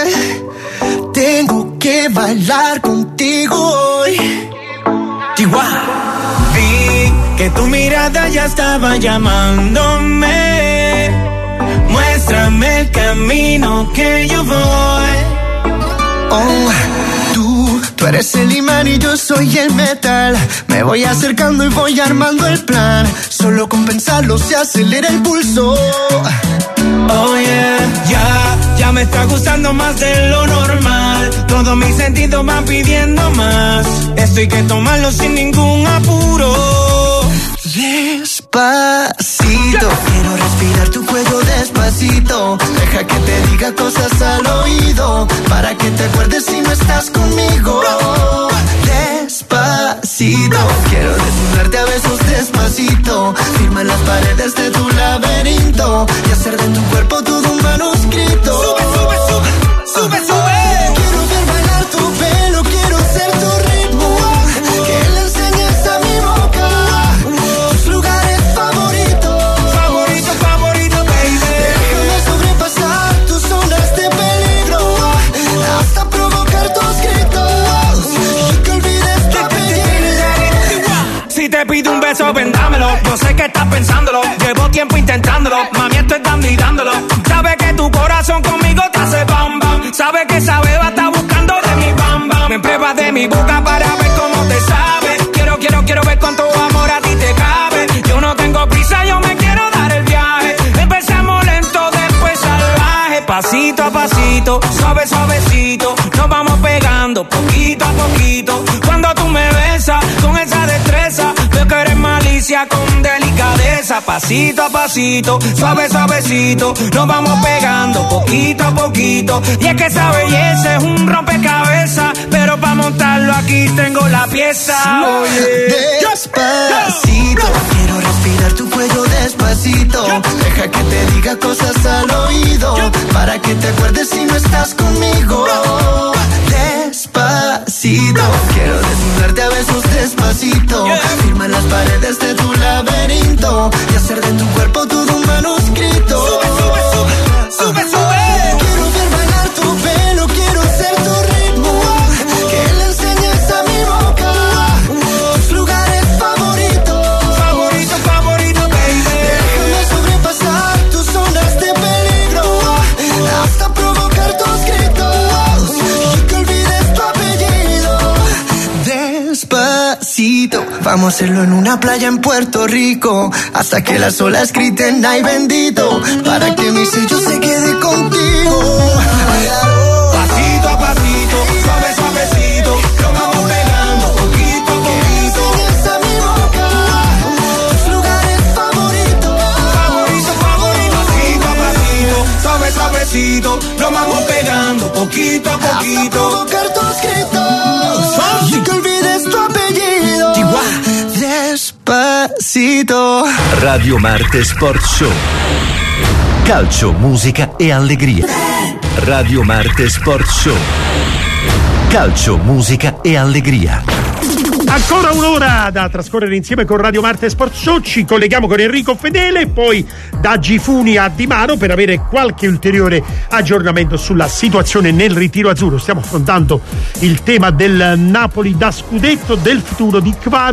Tengo que bailar contigo hoy. Chihuahua. Vi que tu mirada ya estaba llamándome. Muéstrame el camino que yo voy. Oh, tú eres el imán y yo soy el metal. Me voy acercando y voy armando el plan. Solo con pensarlo se acelera el pulso. Oh yeah, ya me está gustando más de lo normal. Todos mis sentidos van pidiendo más. Esto hay que tomarlo sin ningún apuro. Despacito, quiero respirar tu cuello despacito. Deja que te diga cosas al oído, para que te acuerdes si no estás conmigo. Despacito, quiero desnudarte a besos despacito. Firma en las paredes de tu laberinto y hacer de tu cuerpo todo un manuscrito. Sube, sube, sube, sube, sube. Quiero ver bailar tu pelo, quiero ser tu ritmo. Que le enseñes a mi boca tus lugares favoritos. Favorito, favorito, baby. Déjame sobrepasar tus zonas de peligro, hasta provocar tus gritos y que olvides tu apellido. Si te pido un beso, vendámelo. Yo sé que estás pensándolo, llevo tiempo intentándolo. Mami, estoy dando y dándolo. Sabe que tu corazón conmigo te hace bam bam. Sabe que esa beba está buscando de mi bam bam. Me pruebas de mi boca para ver cómo te sabe. Quiero ver cuánto amor a ti te cabe. Yo no tengo prisa, yo me quiero dar el viaje. Empezamos lento, después salvaje. Pasito a pasito, suave, suavecito. Nos vamos pegando poquito a poquito. Cuando tú me besas con esa destreza, veo que eres malicia con delicadeza. Pasito a pasito, suave, suavecito. Nos vamos pegando poquito a poquito. Y es que esa belleza es un rompecabezas, pero para montarlo aquí tengo la pieza. Oye, despacito, quiero respirar tu cuello despacito. Deja que te diga cosas al oído, para que te acuerdes si no estás conmigo. Despacito, quiero desnudarte a besos despacito. Firma en las paredes de tu laberinto y hacer de tu cuerpo todo un manuscrito. Sube, sube, sube, sube, sube. Quiero ver bailar tu pelo, quiero ser tu ritmo. Que le enseñes a mi boca tus lugares favoritos. Favorito, favorito, baby. Déjame sobrepasar tus zonas de peligro, hasta provocar tus gritos y que olvides tu apellido. Despacito, vamos a hacerlo en una playa en Puerto Rico, hasta que las olas griten ay bendito, para que mi sello se quede contigo. Pasito a pasito, suave, suavecito, lo vamos pegando poquito a poquito. Enseñas a mi boca tus lugares favoritos. Favorito, favorito. Pasito a pasito, suave, suavecito, lo vamos pegando poquito a poquito. Hasta provocar tus gritos y que olvides tu apellido. Despacito. Radio Marte Sport Show. Calcio, musica e allegria. Radio Marte Sport Show. Calcio, musica e allegria. Ancora un'ora da trascorrere insieme con Radio Marte Sport Show. Ci colleghiamo con Enrico Fedele, poi da Gifuni a Di Mano per avere qualche ulteriore aggiornamento sulla situazione nel ritiro azzurro. Stiamo affrontando il tema del Napoli da scudetto, del futuro di Kvara,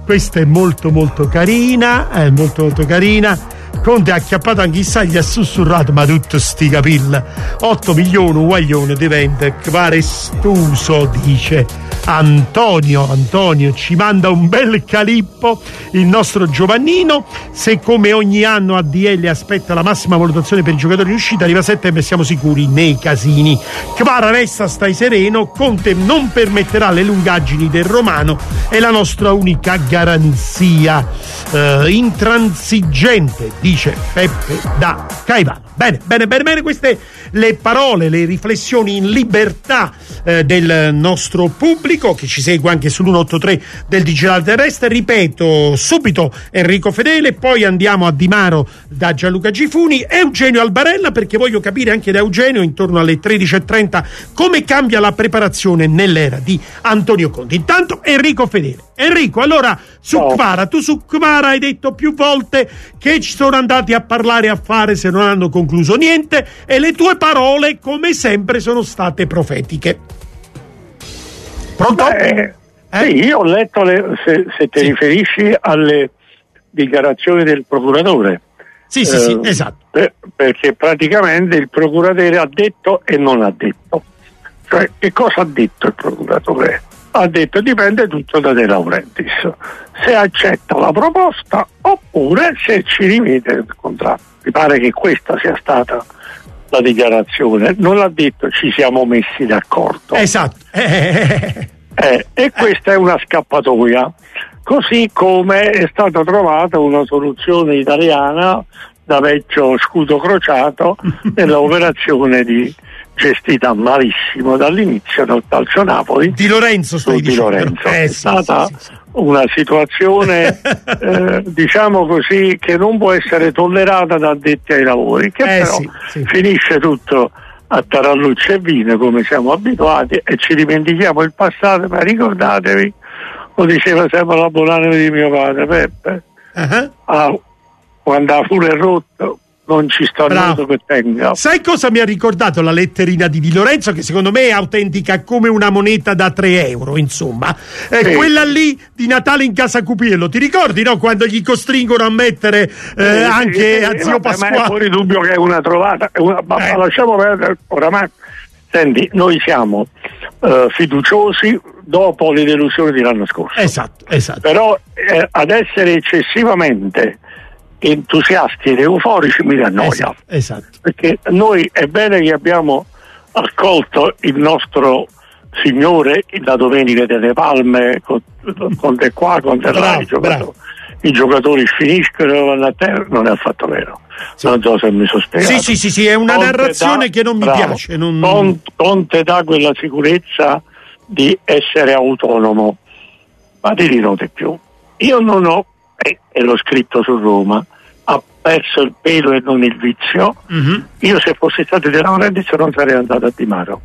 questa è molto molto carina, è molto molto carina. Conte ha acchiappato anche chissà, gli ha sussurrato: ma tutto sti capilla 8 milioni guaglione diventa pare stuso, dice Antonio ci manda un bel calippo il nostro Giovannino. Se come ogni anno ADL aspetta la massima valutazione per i giocatori in uscita, arriva a settembre siamo sicuri nei casini. Kvara resta, stai sereno, Conte non permetterà le lungaggini del romano, è la nostra unica garanzia. Intransigente, dice Peppe da Caivano. Bene, queste le parole, le riflessioni in libertà del nostro pubblico che ci segue anche sull'183 del digitale terrestre. Ripeto subito Enrico Fedele, poi andiamo a Di Maro da Gianluca Gifuni, Eugenio Albarella, perché voglio capire anche da Eugenio intorno alle 13:30 come cambia la preparazione nell'era di Antonio Conte. Intanto Enrico Fedele. Enrico, allora su Kvara, tu su Kvara hai detto più volte che ci sono andati a parlare, a fare, se non hanno concluso niente, e le tue parole come sempre sono state profetiche. Pronto? Sì, io ho letto se ti riferisci alle dichiarazioni del procuratore. Sì, esatto. Perché praticamente il procuratore ha detto e non ha detto. Cioè, che cosa ha detto il procuratore? Ha detto dipende tutto da De Laurentiis, se accetta la proposta oppure se ci rimette il contratto. Mi pare che questa sia stata la dichiarazione, non ha detto ci siamo messi d'accordo. Esatto. E questa è una scappatoia, così come è stata trovata una soluzione italiana da vecchio scudo crociato nell'operazione gestita malissimo dall'inizio dal Calcio Napoli Di Lorenzo, è stata una situazione diciamo così che non può essere tollerata da addetti ai lavori, che però finisce tutto a tarallucce e vino come siamo abituati e ci dimentichiamo il passato. Ma ricordatevi, lo diceva sempre la buonanima di mio padre Peppe, quando la furia è rotto non ci sta nudo che tenga. Sai cosa mi ha ricordato la letterina di Di Lorenzo, che secondo me è autentica come una moneta da 3 euro, insomma, quella lì di Natale in casa Cupiello, ti ricordi, no? Quando gli costringono a mettere anche a zio Pasquale. Ma è fuori dubbio che è una trovata, ma lasciamo perdere oramai. Senti, noi siamo fiduciosi dopo le delusioni dell'anno scorso. Esatto. Però ad essere eccessivamente entusiasti ed euforici mi annoia. Esatto. Perché noi è bene che abbiamo accolto il nostro Signore la domenica delle Palme con De qua, con De là, i giocatori finiscono, vanno a terra, non è affatto vero. Non so se mi sono spiegato. Sì, è una narrazione che non mi piace. Conte dà quella sicurezza di essere autonomo, ma ti dirò di più. Io non ho, e l'ho scritto su Roma, ha perso il pelo e non il vizio. Io se fossi stato De Laurentiis non sarei andato a Di Maro.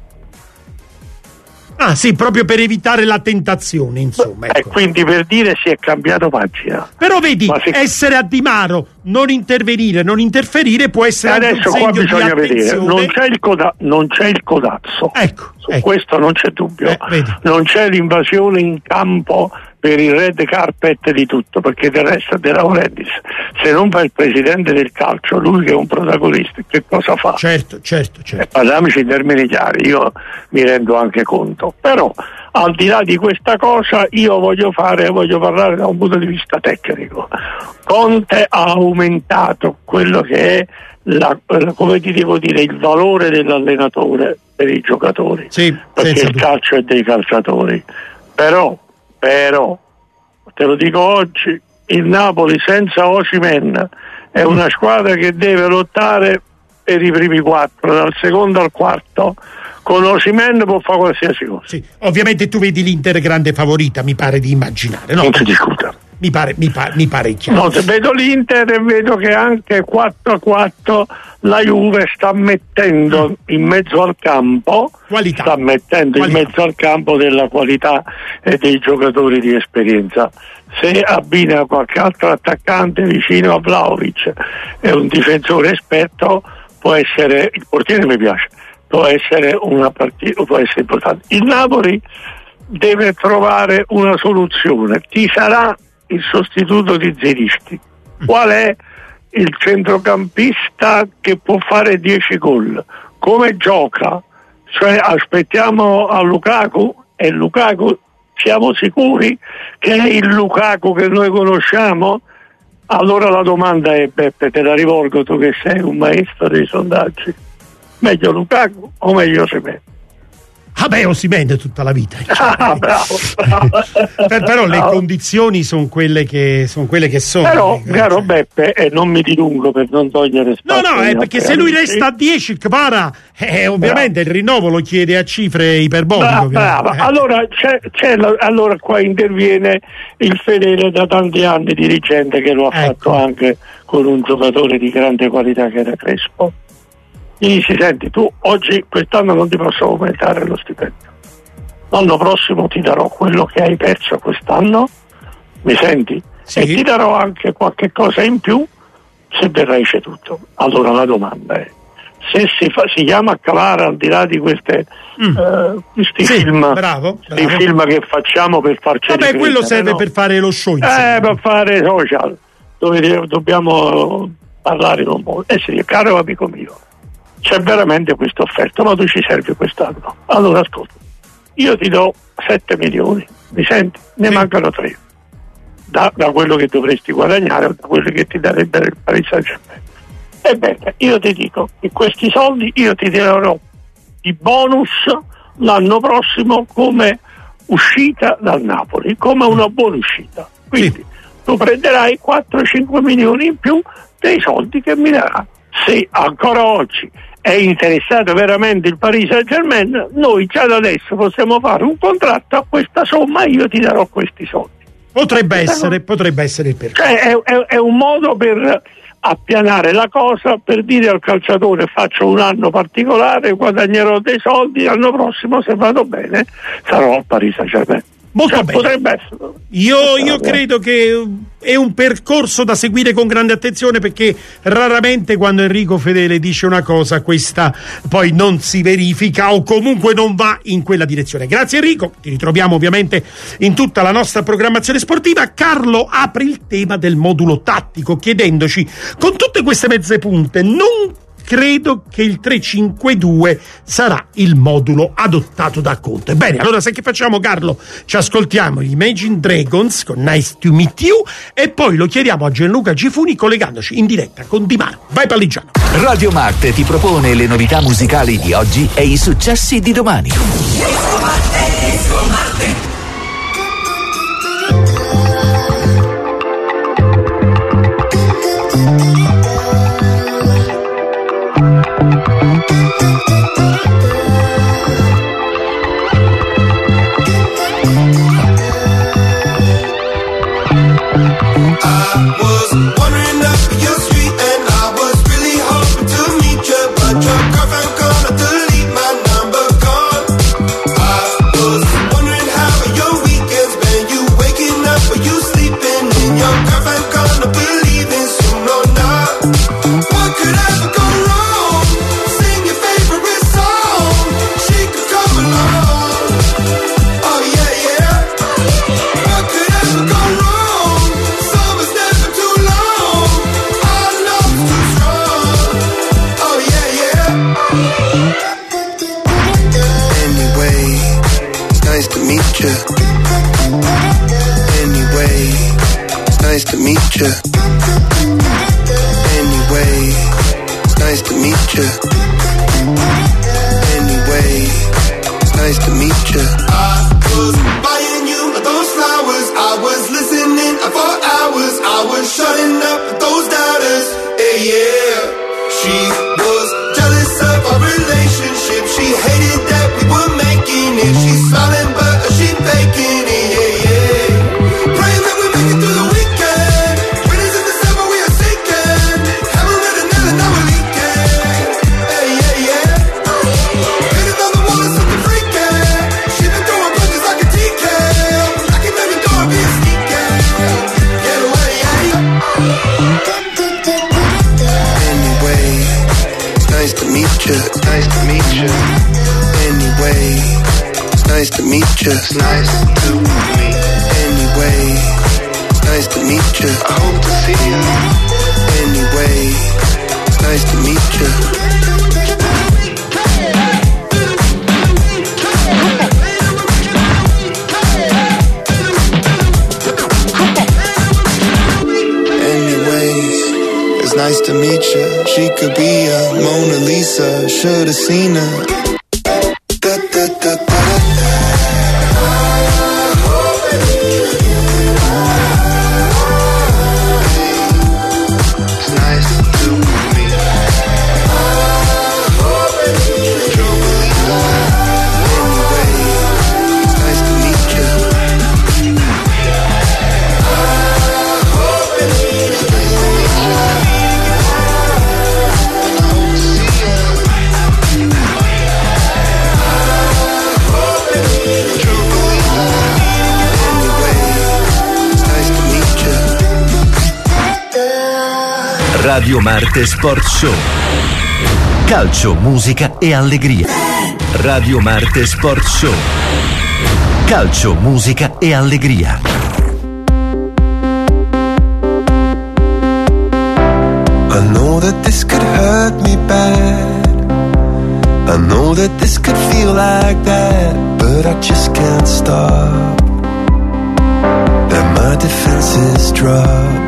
Ah sì, proprio per evitare la tentazione, insomma. E quindi per dire si è cambiato pagina. Però vedi, essere a Di Maro, non intervenire, non interferire può essere adesso anche un qua segno bisogna di vedere, non c'è il codazzo. Su questo non c'è dubbio. Non c'è l'invasione in campo per il red carpet di tutto, perché del resto De Laurentiis, se non fa il presidente del calcio, lui che è un protagonista, che cosa fa? Certo. Parliamoci in termini chiari, io mi rendo anche conto, però al di là di questa cosa io voglio parlare da un punto di vista tecnico. Conte ha aumentato quello che è come ti devo dire, il valore dell'allenatore per i giocatori, perché il calcio è dei calciatori, però te lo dico oggi, il Napoli senza Osimhen è una squadra che deve lottare per i primi 4, dal secondo al quarto. Con Osimhen può fare qualsiasi cosa. Sì, ovviamente tu vedi l'Inter grande favorita, mi pare di immaginare, no? Non si discuta. Mi pare chiaro. No, se vedo l'Inter e vedo che anche 4-4 la Juve sta mettendo in mezzo al campo in mezzo al campo della qualità e dei giocatori di esperienza. Se abbina qualche altro attaccante vicino a Vlahovic e un difensore esperto, può essere, il portiere mi piace, può essere una partita, può essere importante. Il Napoli deve trovare una soluzione. Ci sarà il sostituto di Zielinski? Qual è il centrocampista che può fare 10 gol? Come gioca? Cioè aspettiamo a Lukaku, e Lukaku siamo sicuri che è il Lukaku che noi conosciamo? Allora la domanda è, Beppe, te la rivolgo, tu che sei un maestro dei sondaggi: meglio Lukaku o meglio Osimhen? Vabbè, Osimhen tutta la vita. Bravo. Però le condizioni sono quelle che sono. Però, caro Beppe, non mi dilungo per non togliere spazio. No, è perché se lui resta a 10, Kvara, ovviamente il rinnovo lo chiede a cifre iperboliche. Bravo. Allora, allora qua interviene il fedele da tanti anni dirigente che lo ha fatto anche con un giocatore di grande qualità che era Crespo. Gli dici: senti, tu oggi, quest'anno non ti posso aumentare lo stipendio, l'anno prossimo ti darò quello che hai perso quest'anno, mi senti? Sì. E ti darò anche qualche cosa in più se verrai ceduto. Allora la domanda è: se si chiama Kvara, al di là di questi film, i film che facciamo per farci riprendere, quello serve per fare lo show, per fare social, dove dobbiamo parlare con voi. Sì, caro amico mio, c'è veramente questa offerta, ma tu ci servi quest'anno. Allora ascolta, io ti do 7 milioni, mi senti? Ne mancano 3 da quello che dovresti guadagnare o da quello che ti darebbe il Paris Saint-Germain. Ebbene, io ti dico che questi soldi io ti darò di bonus l'anno prossimo come uscita dal Napoli, come una buona uscita. Quindi tu prenderai 4-5 milioni in più dei soldi che mi darà. Se ancora oggi è interessato veramente il Paris Saint-Germain, noi già da adesso possiamo fare un contratto a questa somma, io ti darò questi soldi. Potrebbe essere il percorso. È un modo per appianare la cosa, per dire al calciatore: faccio un anno particolare, guadagnerò dei soldi, l'anno prossimo, se vado bene, sarò al Paris Saint-Germain. Molto bene. Potrebbe essere. Io credo che è un percorso da seguire con grande attenzione, perché raramente quando Enrico Fedele dice una cosa, questa poi non si verifica o comunque non va in quella direzione. Grazie Enrico, ti ritroviamo ovviamente in tutta la nostra programmazione sportiva. Carlo apre il tema del modulo tattico chiedendoci: con tutte queste mezze punte, non credo che il 3-5-2 sarà il modulo adottato da Conte. Bene, allora sai che facciamo, Carlo? Ci ascoltiamo gli Imagine Dragons con Nice to Meet You e poi lo chiediamo a Gianluca Gifuni collegandoci in diretta con Di Mano. Vai Palligiano. Radio Marte ti propone le novità musicali di oggi e i successi di domani. Nice to meet you. Anyway, it's nice to meet you. Anyway, it's nice to meet you. I was buying you those flowers. I was listening for hours. I was shutting up those doubters. Hey, yeah. She was jealous of our relationship. She hated that we were making it. She's smiling, but she faking it. Yeah, yeah. Praying that we make it through the weekend. Winners in December, we are sinking. Haven't read a nail and now we're leaking. Hey, yeah, yeah. Hitting on the wall is something freaking. She been throwing punches like a TK. I can never do it, being sneaky. Get away, yeah. Anyway, it's nice to meet you. Nice to meet you. Anyway, it's nice to meet you. It's nice to meet. Anyway, it's nice nice to meet you. She could be a Mona Lisa, should've seen her. Da, da, da, da. Radio Marte Sport Show. Calcio, musica e allegria. Radio Marte Sport Show. Calcio, musica e allegria. I know that this could hurt me bad. I know that this could feel like that, but I just can't stop. That my defenses drop.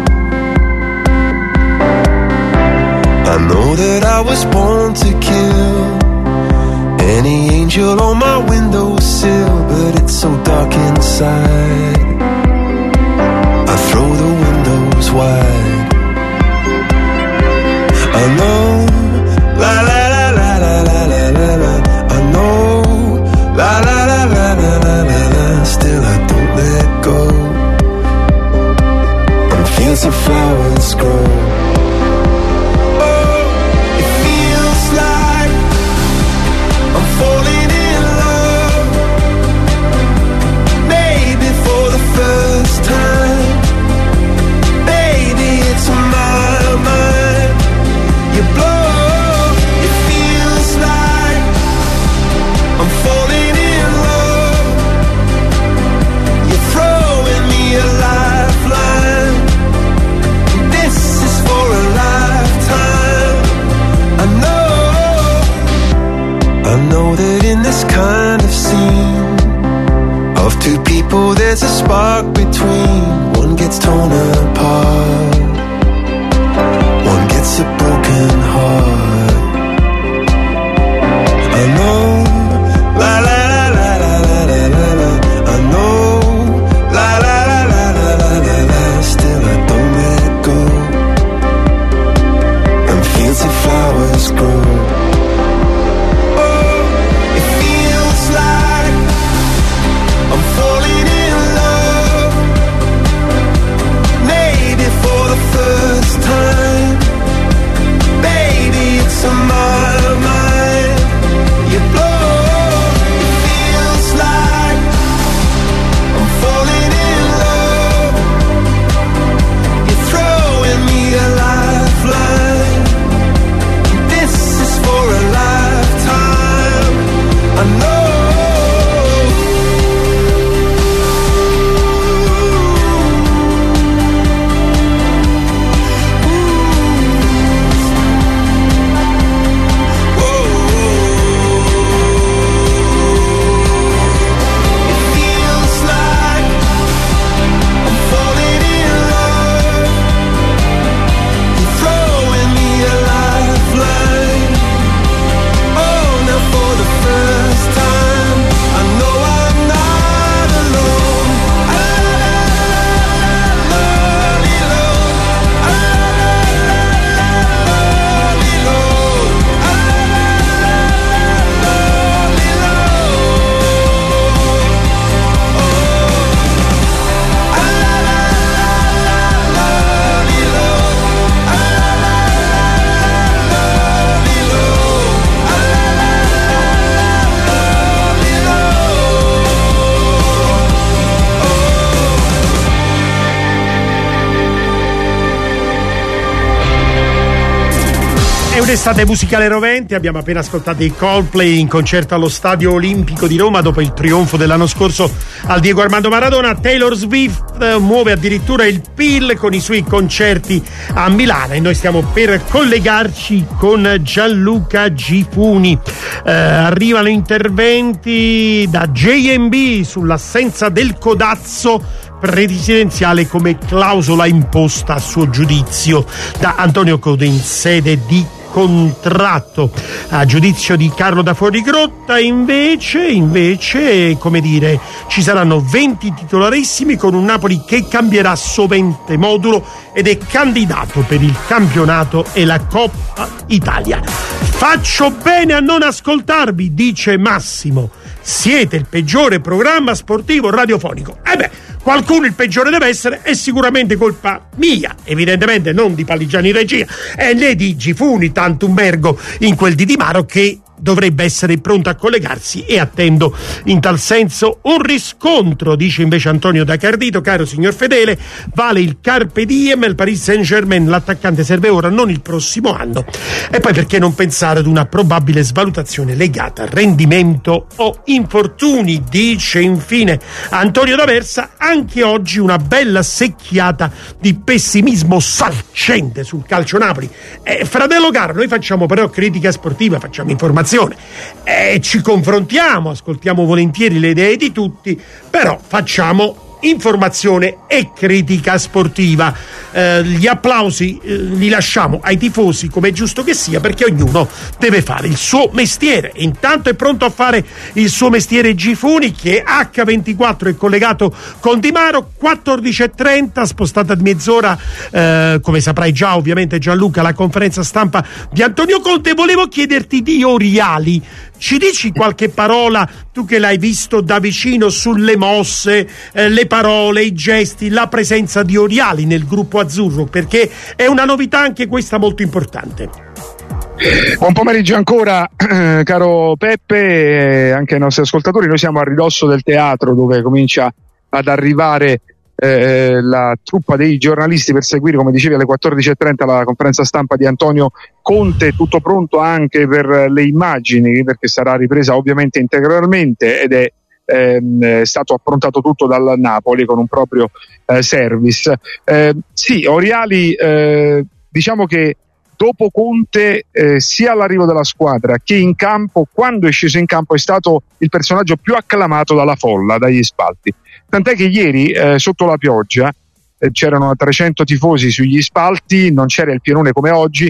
I know that I was born to kill any angel on my windowsill, but it's so dark inside. I throw the windows wide. I know, la la la la la la la la la. I know, la la la la la la la la. Still I don't let go. And fields of flowers grow. Falling in love, maybe for the first time. Baby, it's my mind. You blow, it feels like I'm falling in love. You're throwing me a lifeline. This is for a lifetime. I know that in this kind of scene of two people there's a spark between. One gets torn apart, one gets a broken heart. I know, la la la la la la la la la. I know, la la la la la la la la. Still I don't let go. And fields of flowers grow. I'm falling in love, maybe for un'estate musicale rovente, abbiamo appena ascoltato i Coldplay in concerto allo Stadio Olimpico di Roma dopo il trionfo dell'anno scorso al Diego Armando Maradona. Taylor Swift muove addirittura il PIL con i suoi concerti a Milano e noi stiamo per collegarci con Gianluca Gifuni. Arrivano interventi da JMB sull'assenza del codazzo presidenziale come clausola imposta a suo giudizio da Antonio Code in sede di contratto. A giudizio di Carlo da Fuorigrotta invece come dire, ci saranno 20 titolarissimi con un Napoli che cambierà sovente modulo ed è candidato per il campionato e la Coppa Italia. Faccio bene a non ascoltarvi, dice Massimo. Siete il peggiore programma sportivo radiofonico. Qualcuno il peggiore deve essere, è sicuramente colpa mia, evidentemente non di Paligiani regia, e né di Gifuni, tanto un ergo in quel di Di Maro, che dovrebbe essere pronto a collegarsi e attendo in tal senso un riscontro. Dice invece Antonio da Cardito: caro signor Fedele, vale il Carpe Diem, il Paris Saint-Germain, l'attaccante serve ora, non il prossimo anno. E poi perché non pensare ad una probabile svalutazione legata a rendimento o infortuni. Dice infine Antonio d'Aversa: anche oggi una bella secchiata di pessimismo salcente sul calcio Napoli. Fratello caro, noi facciamo però critica sportiva, facciamo informazione, ci confrontiamo, ascoltiamo volentieri le idee di tutti, però facciamo informazione e critica sportiva. Gli applausi li lasciamo ai tifosi, come è giusto che sia, perché ognuno deve fare il suo mestiere. Intanto è pronto a fare il suo mestiere Gifuni, che H24 è collegato con Di Maro. 14:30, spostata di mezz'ora, come saprai già ovviamente Gianluca, la conferenza stampa di Antonio Conte. Volevo chiederti di Oriali, ci dici qualche parola, tu che l'hai visto da vicino, sulle mosse, le parole, i gesti, la presenza di Oriali nel gruppo azzurro, perché è una novità anche questa molto importante. Buon pomeriggio ancora, caro Peppe, anche ai nostri ascoltatori. Noi siamo a ridosso del teatro, dove comincia ad arrivare la truppa dei giornalisti per seguire, come dicevi, alle 14:30 la conferenza stampa di Antonio Conte. Tutto pronto anche per le immagini, perché sarà ripresa ovviamente integralmente, ed è stato approntato tutto dal Napoli con un proprio service. Sì, Oriali, diciamo che dopo Conte, sia all'arrivo della squadra che in campo, quando è sceso in campo, è stato il personaggio più acclamato dalla folla, dagli spalti. Tant'è che ieri, sotto la pioggia, c'erano 300 tifosi sugli spalti, non c'era il pienone come oggi.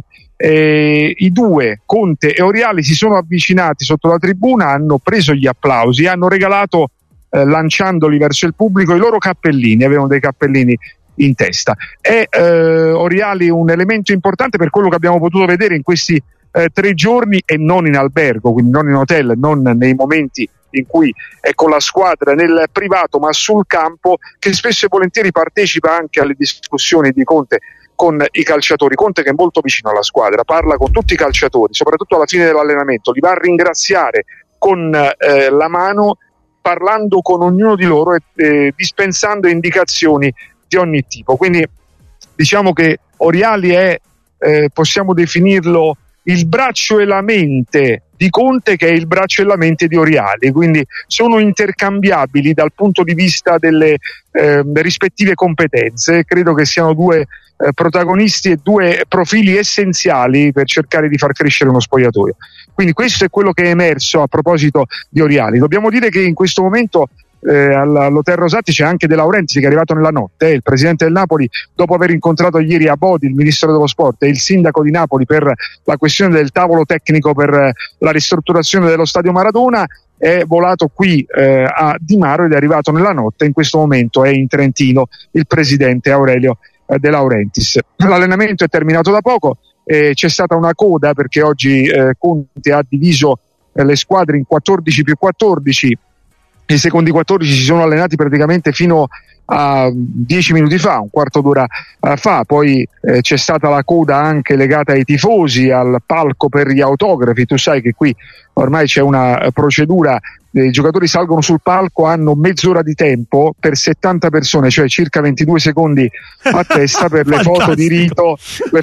I due, Conte e Oriali, si sono avvicinati sotto la tribuna, hanno preso gli applausi, hanno regalato, lanciandoli verso il pubblico, i loro cappellini. Avevano dei cappellini in testa. È Oriali un elemento importante per quello che abbiamo potuto vedere in questi 3 giorni, e non in albergo, quindi non in hotel, non nei momenti in cui è con la squadra nel privato, ma sul campo, che spesso e volentieri partecipa anche alle discussioni di Conte con i calciatori. Conte, che è molto vicino alla squadra, parla con tutti i calciatori, soprattutto alla fine dell'allenamento, li va a ringraziare con la mano, parlando con ognuno di loro e dispensando indicazioni di ogni tipo. Quindi diciamo che Oriali è, possiamo definirlo, il braccio e la mente di Conte, che è il braccio e la mente di Oriali, quindi sono intercambiabili dal punto di vista delle rispettive competenze. Credo che siano due protagonisti e due profili essenziali per cercare di far crescere uno spogliatoio. Quindi questo è quello che è emerso a proposito di Oriali. Dobbiamo dire che in questo momento all'Hotel Rosati c'è anche De Laurentiis, che è arrivato nella notte, il presidente del Napoli, dopo aver incontrato ieri a Bodi il ministro dello sport e il sindaco di Napoli per la questione del tavolo tecnico per la ristrutturazione dello stadio Maradona. È volato qui a Di Maro ed è arrivato nella notte. In questo momento è in Trentino il presidente Aurelio De Laurentiis. L'allenamento è terminato da poco, c'è stata una coda perché oggi Conte ha diviso le squadre in 14+14. I secondi 14 si sono allenati praticamente fino a 10 minuti fa, un quarto d'ora fa. Poi c'è stata la coda anche legata ai tifosi, al palco per gli autografi. Tu sai che qui ormai c'è una procedura, i giocatori salgono sul palco, hanno mezz'ora di tempo per 70 persone, cioè circa 22 secondi a testa per le foto di rito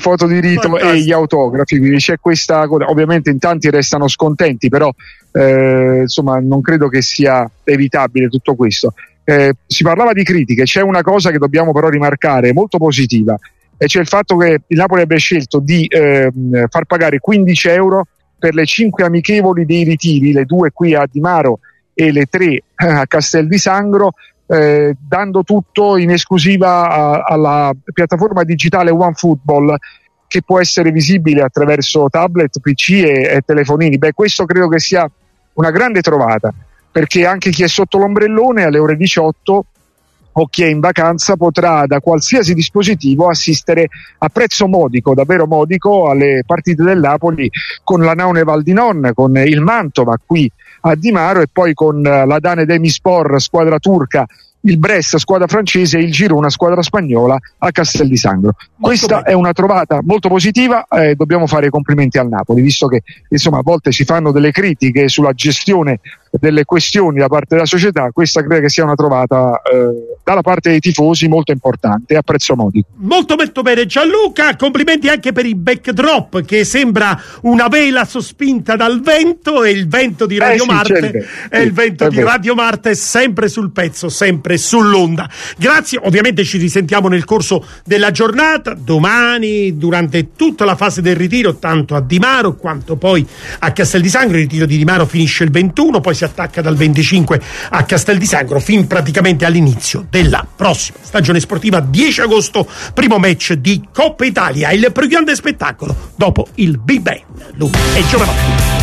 e gli autografi. Quindi c'è questa coda. Ovviamente in tanti restano scontenti, però insomma non credo che sia evitabile tutto questo. Si parlava di critiche, c'è una cosa che dobbiamo però rimarcare molto positiva, e cioè il fatto che il Napoli abbia scelto di far pagare 15 euro per le 5 amichevoli dei ritiri, le 2 qui a Di Maro e le 3 a Castel di Sangro, dando tutto in esclusiva alla piattaforma digitale OneFootball, che può essere visibile attraverso tablet, PC e telefonini. Questo credo che sia una grande trovata, perché anche chi è sotto l'ombrellone alle ore 18 o chi è in vacanza potrà da qualsiasi dispositivo assistere a prezzo modico, davvero modico, alle partite del Napoli con la Naune Val di Non, con il Mantova qui a Di Maro, e poi con la Dane Demispor, squadra turca, il Brest, squadra francese, e il Girona, squadra spagnola, a Castel di Sangro. Questa è una trovata molto positiva, dobbiamo fare i complimenti al Napoli, visto che insomma a volte si fanno delle critiche sulla gestione delle questioni da parte della società. Questa credo che sia una trovata dalla parte dei tifosi molto importante, a prezzo modico. Molto bene Gianluca, complimenti anche per il backdrop, che sembra una vela sospinta dal vento, e il vento di Radio Marte il vento di Radio Marte è sempre sul pezzo, sempre sull'onda. Grazie, ovviamente ci risentiamo nel corso della giornata, domani, durante tutta la fase del ritiro, tanto a Di Maro quanto poi a Castel di Sangro. Il ritiro di Di Maro finisce il 21, poi si attacca dal 25 a Castel di Sangro fin praticamente all'inizio della prossima stagione sportiva. 10 agosto, primo match di Coppa Italia, il più grande spettacolo dopo il Big Bang. Luca e Giovanni.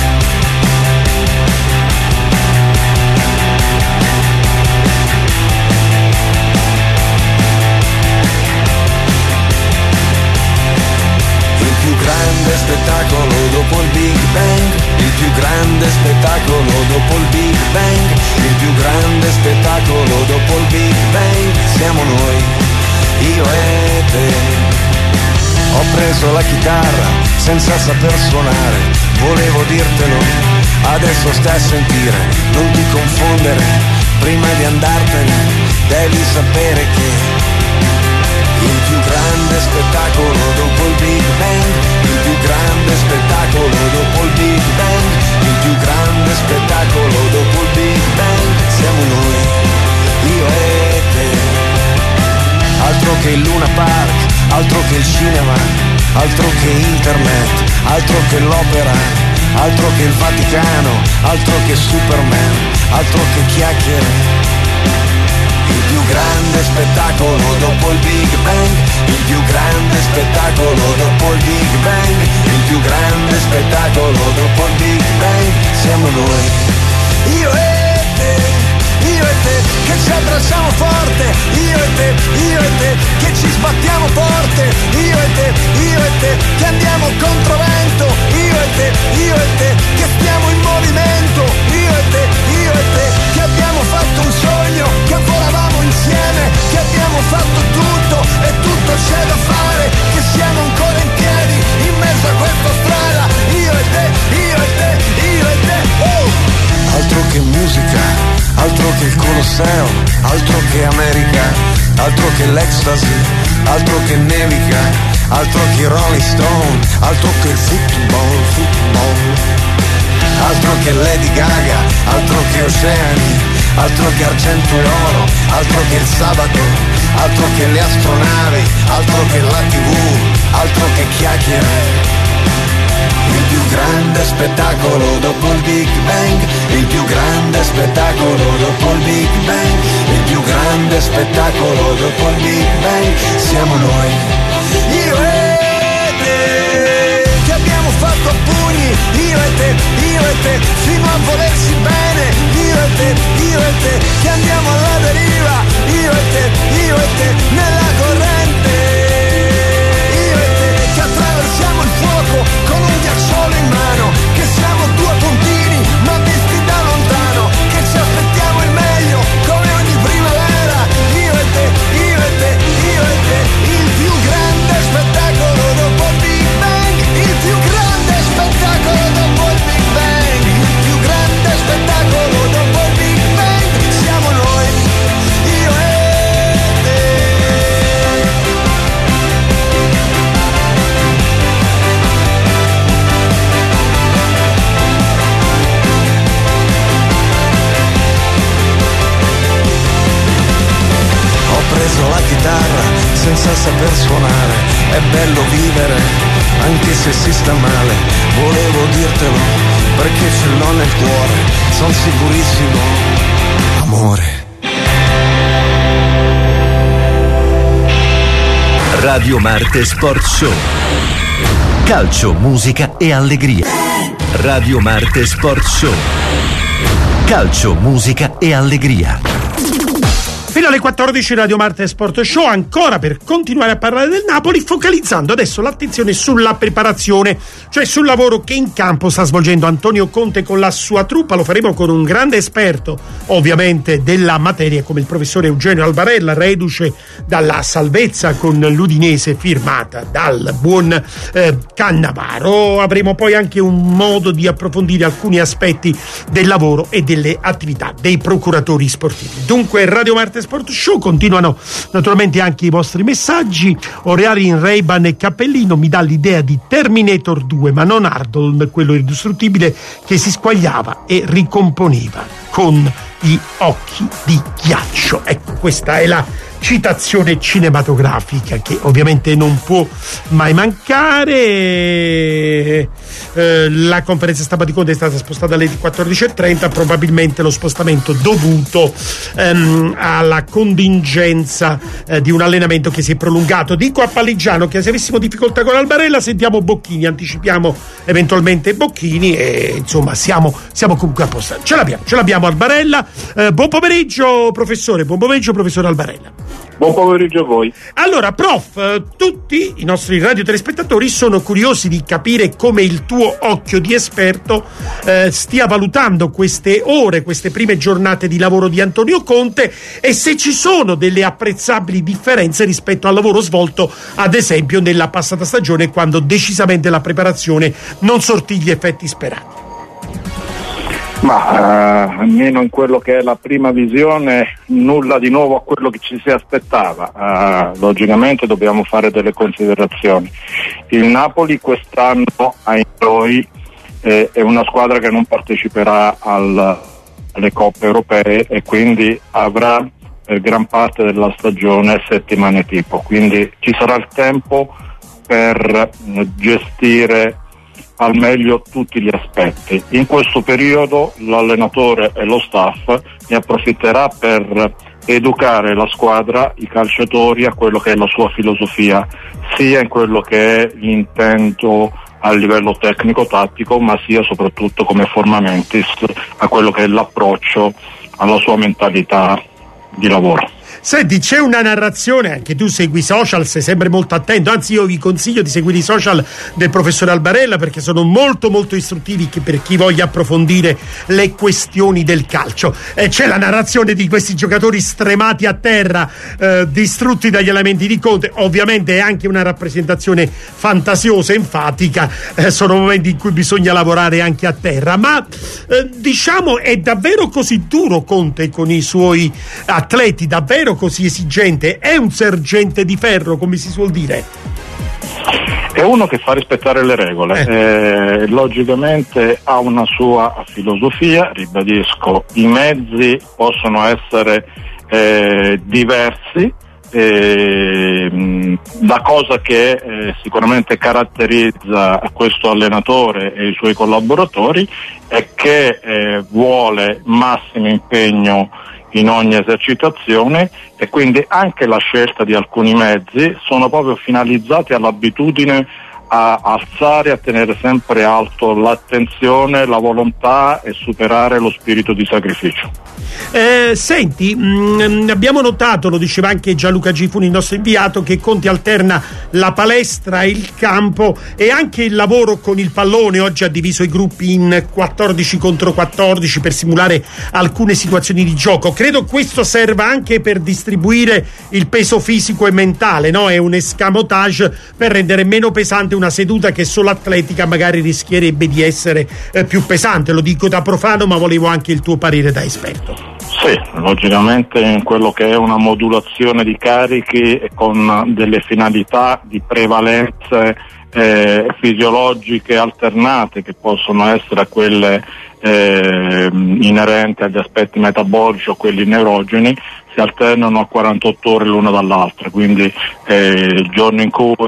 Spettacolo dopo il Big Bang, il più grande spettacolo dopo il Big Bang, il più grande spettacolo dopo il Big Bang, siamo noi, io e te. Ho preso la chitarra senza saper suonare, volevo dirtelo, adesso stai a sentire, non ti confondere, prima di andartene devi sapere che il più grande spettacolo dopo il Big Bang, il più grande spettacolo dopo il Big Bang, il più grande spettacolo dopo il Big Bang, siamo noi, io e te. Altro che il Luna Park, altro che il cinema, altro che internet, altro che l'opera, altro che il Vaticano, altro che Superman, altro che chiacchiere. Il più grande spettacolo dopo il Big Bang, il più grande spettacolo dopo il Big Bang, il più grande spettacolo dopo il Big Bang, siamo noi, io e te, che ci abbracciamo forte, io e te, che ci sbattiamo forte, io e te, che andiamo controvento, io e te, che stiamo in movimento, io e te, che abbiamo fatto un sogno, che volavamo insieme, che abbiamo fatto tutto e tutto c'è da fare, che siamo ancora in piedi in mezzo a questa strada, io e te, io e te, io e te. Altro che musica, altro che il Colosseo, altro che America, altro che l'ecstasy, altro che nevica, altro che Rolling Stone, altro che il football, altro che Lady Gaga, altro che oceani, altro che argento e oro, altro che il sabato, altro che le astronavi, altro che la TV, altro che chiacchiere. Il più grande spettacolo dopo il Big Bang, il più grande spettacolo dopo il Big Bang, il più grande spettacolo dopo il Big Bang, siamo noi, io e te, che abbiamo fatto a pugni, io e te, fino a volersi bene, io e te, che andiamo alla deriva, io e te, nella corrente, io e te, che attraversiamo il fuoco con un ghiacciolo in mano, che siamo due puntini ma visti da lontano, che ci aspettiamo il meglio come ogni primavera, io chitarra senza saper suonare. È bello vivere anche se si sta male. Volevo dirtelo perché ce l'ho nel cuore. Son sicurissimo, amore. Radio Marte Sport Show. Calcio, musica e allegria. Radio Marte Sport Show. Calcio, musica e allegria. Fino alle 14 Radio Marte Sport Show, ancora per continuare a parlare del Napoli, focalizzando adesso l'attenzione sulla preparazione, cioè sul lavoro che in campo sta svolgendo Antonio Conte con la sua truppa. Lo faremo con un grande esperto, ovviamente, della materia, come il professore Eugenio Albarella, reduce dalla salvezza con l'Udinese firmata dal buon Cannavaro. Avremo poi anche un modo di approfondire alcuni aspetti del lavoro e delle attività dei procuratori sportivi. Dunque, Radio Marte Sport Show, continuano naturalmente anche i vostri messaggi. Oreali in Ray-Ban e cappellino mi dà l'idea di Terminator 2, ma non Arnold, quello indistruttibile che si squagliava e ricomponeva con gli occhi di ghiaccio. Ecco, questa è la citazione cinematografica che ovviamente non può mai mancare. La conferenza stampa di Conte è stata spostata alle 14:30, probabilmente lo spostamento dovuto alla contingenza di un allenamento che si è prolungato. Dico a Palligiano che se avessimo difficoltà con Albarella sentiamo Bocchini, anticipiamo eventualmente Bocchini e insomma siamo comunque a posto. Ce l'abbiamo Albarella. Buon pomeriggio professore Albarella. Buon pomeriggio a voi. Allora, prof, tutti i nostri radiotelespettatori sono curiosi di capire come il tuo occhio di esperto stia valutando queste ore, queste prime giornate di lavoro di Antonio Conte e se ci sono delle apprezzabili differenze rispetto al lavoro svolto, ad esempio, nella passata stagione, quando decisamente la preparazione non sortì gli effetti sperati. Ma almeno in quello che è la prima visione, nulla di nuovo a quello che ci si aspettava. Logicamente dobbiamo fare delle considerazioni. Il Napoli quest'anno ai noi è una squadra che non parteciperà alle coppe europee e quindi avrà per gran parte della stagione settimane tipo, quindi ci sarà il tempo per gestire al meglio tutti gli aspetti. In questo periodo l'allenatore e lo staff ne approfitterà per educare la squadra, i calciatori, a quello che è la sua filosofia, sia in quello che è l'intento a livello tecnico-tattico, ma sia soprattutto come forma mentis a quello che è l'approccio alla sua mentalità di lavoro. Senti, c'è una narrazione, anche tu segui i social, sei sempre molto attento, anzi io vi consiglio di seguire i social del professore Albarella perché sono molto molto istruttivi per chi voglia approfondire le questioni del calcio. C'è la narrazione di questi giocatori stremati a terra, distrutti dagli elementi di Conte, ovviamente è anche una rappresentazione fantasiosa, enfatica, sono momenti in cui bisogna lavorare anche a terra, ma diciamo è davvero così duro Conte con i suoi atleti, davvero così esigente? È un sergente di ferro, come si suol dire? È uno che fa rispettare le regole, logicamente ha una sua filosofia, ribadisco, i mezzi possono essere diversi. La cosa che sicuramente caratterizza questo allenatore e i suoi collaboratori è che vuole massimo impegno in ogni esercitazione e quindi anche la scelta di alcuni mezzi sono proprio finalizzati all'abitudine a alzare, a tenere sempre alto l'attenzione, la volontà e superare lo spirito di sacrificio. Senti, abbiamo notato, lo diceva anche Gianluca Gifuni, il nostro inviato, che Conte alterna la palestra, il campo e anche il lavoro con il pallone. Oggi ha diviso i gruppi in 14 contro 14 per simulare alcune situazioni di gioco. Credo questo serva anche per distribuire il peso fisico e mentale, no? È un escamotage per rendere meno pesante una seduta che solo atletica magari rischierebbe di essere più pesante. Lo dico da profano, ma volevo anche il tuo parere da esperto. Sì, logicamente in quello che è una modulazione di carichi con delle finalità di prevalenze fisiologiche alternate, che possono essere quelle inerenti agli aspetti metabolici o quelli neurogeni, si alternano a 48 ore l'una dall'altra, quindi il giorno in cui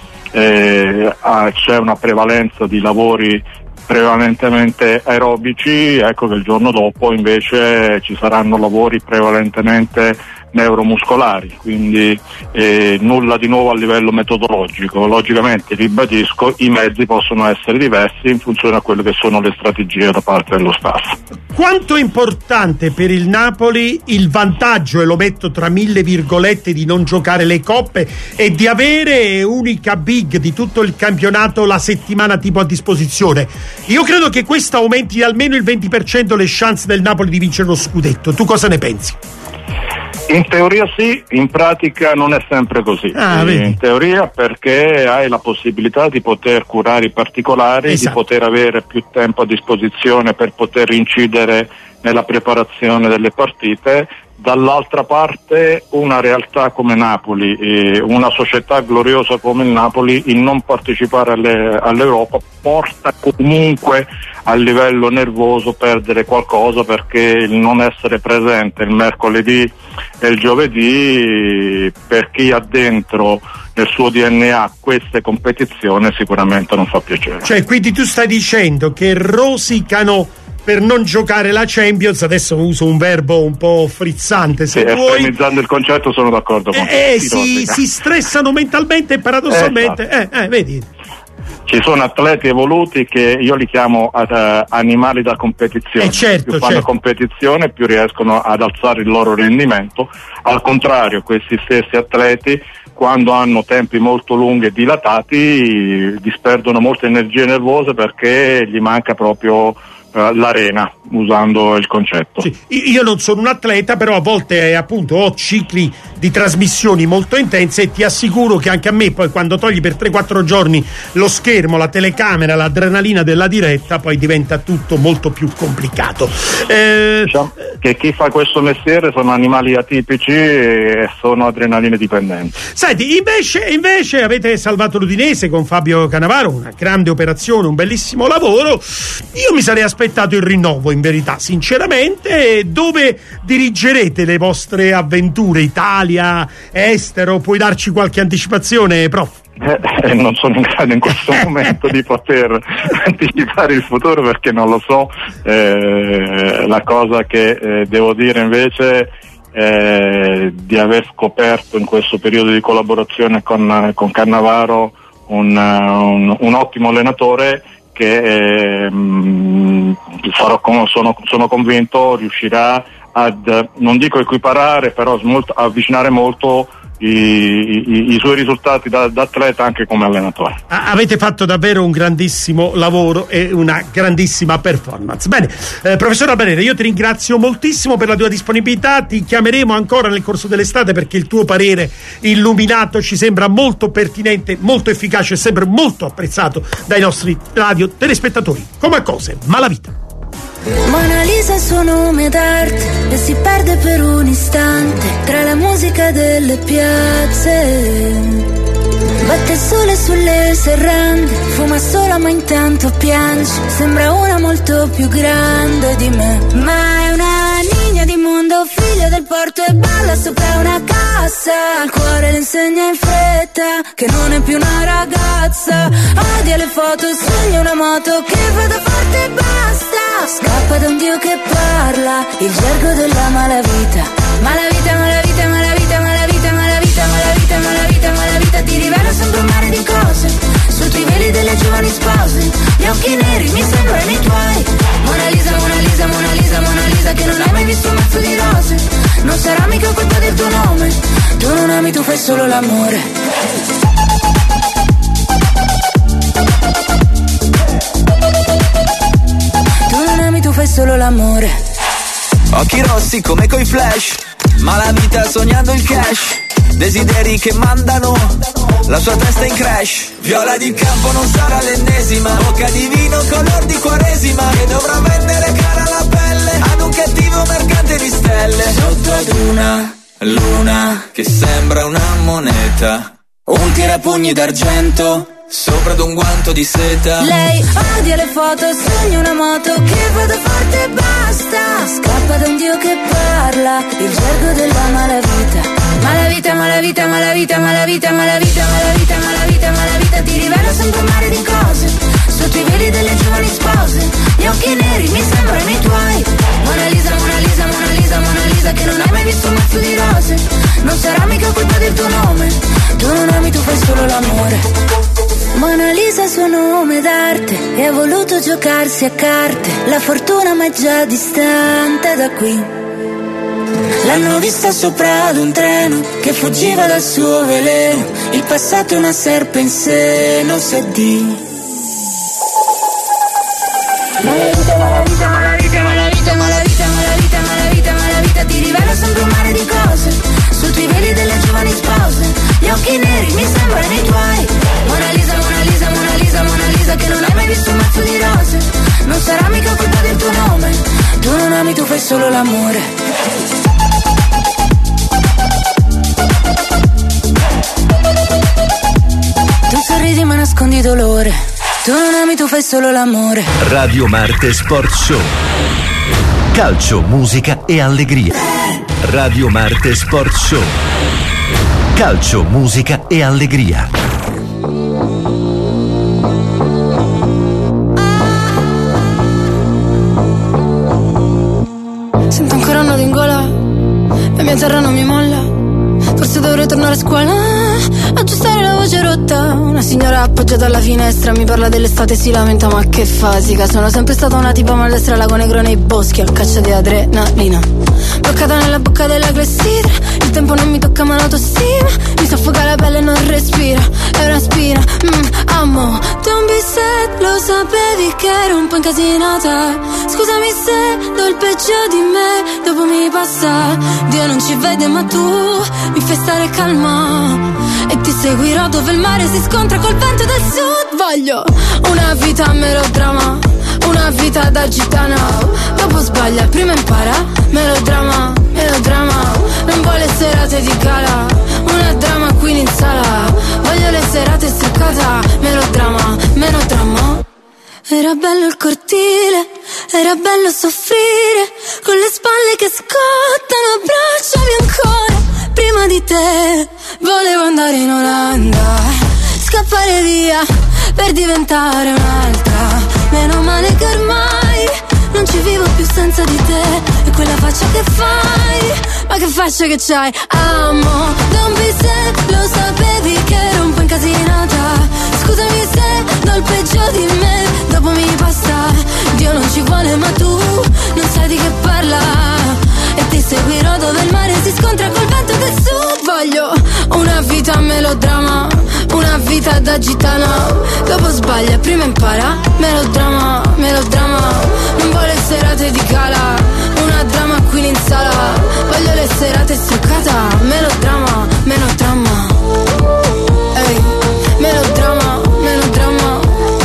c'è una prevalenza di lavori prevalentemente aerobici, ecco che il giorno dopo invece ci saranno lavori prevalentemente neuromuscolari, quindi nulla di nuovo a livello metodologico. Logicamente, ribadisco, i mezzi possono essere diversi in funzione a quelle che sono le strategie da parte dello staff. Quanto è importante per il Napoli il vantaggio, e lo metto tra mille virgolette, di non giocare le coppe e di avere unica big di tutto il campionato la settimana tipo a disposizione? Io credo che questo aumenti di almeno il 20% le chance del Napoli di vincere lo scudetto. Tu cosa ne pensi? In teoria sì, in pratica non è sempre così. In teoria perché hai la possibilità di poter curare i particolari, di poter avere più tempo a disposizione per poter incidere nella preparazione delle partite. Dall'altra parte una realtà come Napoli, una società gloriosa come il Napoli, il non partecipare all'Europa porta comunque a livello nervoso perdere qualcosa, perché il non essere presente il mercoledì e il giovedì per chi ha dentro nel suo DNA queste competizioni sicuramente non fa piacere. Cioè, quindi tu stai dicendo che rosicano per non giocare la Champions, adesso uso un verbo un po' frizzante, se vuoi, estremizzando il concetto, sono d'accordo con te. Si stressano mentalmente e paradossalmente vedi. Ci sono atleti evoluti che io li chiamo animali da competizione, più fanno competizione più riescono ad alzare il loro rendimento. Al contrario, questi stessi atleti, quando hanno tempi molto lunghi e dilatati, disperdono molte energie nervose perché gli manca proprio l'arena, usando il concetto. Sì, io non sono un atleta, però a volte appunto ho cicli di trasmissioni molto intense e ti assicuro che anche a me poi, quando togli per 3-4 giorni lo schermo, la telecamera, l'adrenalina della diretta, poi diventa tutto molto più complicato. Diciamo che chi fa questo mestiere sono animali atipici e sono adrenaline dipendenti. Senti, invece avete salvato l'Udinese con Fabio Cannavaro, una grande operazione, un bellissimo lavoro. Io mi sarei aspettato il rinnovo, in verità, sinceramente. Dove dirigerete le vostre avventure? Italia, estero? Puoi darci qualche anticipazione, prof? Non sono in grado in questo momento di poter anticipare il futuro, perché non lo so. La cosa che devo dire invece di aver scoperto in questo periodo di collaborazione con Cannavaro un ottimo allenatore che sono convinto riuscirà ad, non dico equiparare, però avvicinare molto i suoi risultati da atleta anche come allenatore. Avete fatto davvero un grandissimo lavoro e una grandissima performance. Bene, professor Albanese, io ti ringrazio moltissimo per la tua disponibilità. Ti chiameremo ancora nel corso dell'estate, perché il tuo parere illuminato ci sembra molto pertinente, molto efficace e sempre molto apprezzato dai nostri radio telespettatori. Come a cose, ma la vita. Mona Lisa è il suo nome d'arte e si perde per un istante tra la musica delle piazze. Batte il sole sulle serrande, fuma sola ma intanto piange. Sembra una molto più grande di me, ma è una niña di mondo, figlia del porto e balla sopra una cassa. Il cuore le insegna in fretta che non è più una ragazza. Odia le foto, sogna una moto che va da forte e basta. Scappa da un Dio che parla, il gergo della malavita. Malavita, malavita, malavita, malavita, malavita, malavita, malavita, malavita. Ti rivela sempre un mare di cose sotto i veli delle giovani spose. Gli occhi neri mi sembrano i tuoi. Mona Lisa, Mona Lisa, Mona Lisa, Mona Lisa, che non hai mai visto un mazzo di rose. Non sarà mica colpa del tuo nome. Tu non ami, tu fai solo l'amore. Tu fai solo l'amore. Occhi rossi come coi flash, ma la vita sognando il cash. desideri che mandano la sua testa in crash. Viola di campo non sarà l'ennesima, bocca di vino color di quaresima, che dovrà vendere cara la pelle ad un cattivo mercante di stelle. Sotto ad una luna che sembra una moneta, un tirapugni d'argento sopra ad un guanto di seta. Lei odia le foto, sogna una moto che vada forte e basta. Scappa da un dio che parla il gergo della malavita. Malavita, malavita, malavita, malavita, malavita, malavita, malavita, malavita. Ti rivela sempre un mare di cose sotto i veli delle giovani spose. Gli occhi neri mi sembrano i tuoi. Mona Lisa, Mona Lisa, Mona Lisa, Mona Lisa, che non hai mai visto un mazzo di rose. Non sarà mica colpa del tuo nome. Tu non ami, tu fai solo l'amore. Mona Lisa, suo nome d'arte, e ha voluto giocarsi a carte. La fortuna ma è già distante da qui. L'hanno vista sopra ad un treno che fuggiva dal suo veleno. Il passato è una serpe in seno, se di malavita, malavita, malavita, malavita, malavita, malavita, malavita, malavita. Ti rivela sempre un mare di cose sotto i veli delle giovani spose. Gli occhi neri mi sembrano i tuoi. Mona Lisa, Mona Lisa, Mona Lisa, Mona Lisa, che non hai mai visto un mazzo di rose. Non sarà mica colpa del tuo nome. Tu non ami, tu fai solo l'amore. Tu sorridi ma nascondi dolore. Tu non ami, tu fai solo l'amore. Radio Marte Sport Show. Calcio, musica e allegria. Radio Marte Sport Show. Calcio, musica e allegria. Sento ancora un nodo in gola, la mia terra non mi molla. Forse dovrei tornare a scuola, aggiustare la voce rotta. Una signora appoggiata alla finestra mi parla dell'estate e si lamenta, ma che fasica. Sono sempre stata una tipa maldestra, lago negro nei boschi, a caccia di adrenalina. Bloccata nella bocca della clessidra, il tempo non mi tocca ma l'autostima. Mi soffoca la pelle e non respira, è una spina. Amo, don't be sad, lo sapevi che ero un po' incasinata. Scusami se do il peggio di me, dopo mi passa. Dio non ci vede ma tu mi fai stare calma. E ti seguirò dove il mare si scontra col vento del sud. Voglio una vita a melodrama, una vita da gitana. Dopo sbaglia, prima impara. Melodrama, melodrama. Non vuole serate di gala, una drama queen in sala. Voglio le serate struccata. Melodrama, melodrama. Era bello il cortile, era bello soffrire, con le spalle che scottano, abbracciami ancora. Prima di te volevo andare in Olanda, scappare via per diventare un'altra. Meno male che ormai non ci vivo più senza di te. E quella faccia che fai, ma che faccia che c'hai. Amo, don't be sad, lo sapevi che ero un po' incasinata. Scusami se do il peggio di me, dopo mi passa. Dio non ci vuole ma tu non sai di che parla. E ti seguirò dove il mare si scontra col vento del sud. Voglio una vita a melodrama, una vita da gitana. Dopo sbaglia, prima impara. Melodrama, melodrama. Non vuole serate di gala, una drama queen in sala. Voglio le serate struccata. Melodrama, melodrama. Ehi, melodrama, melodrama.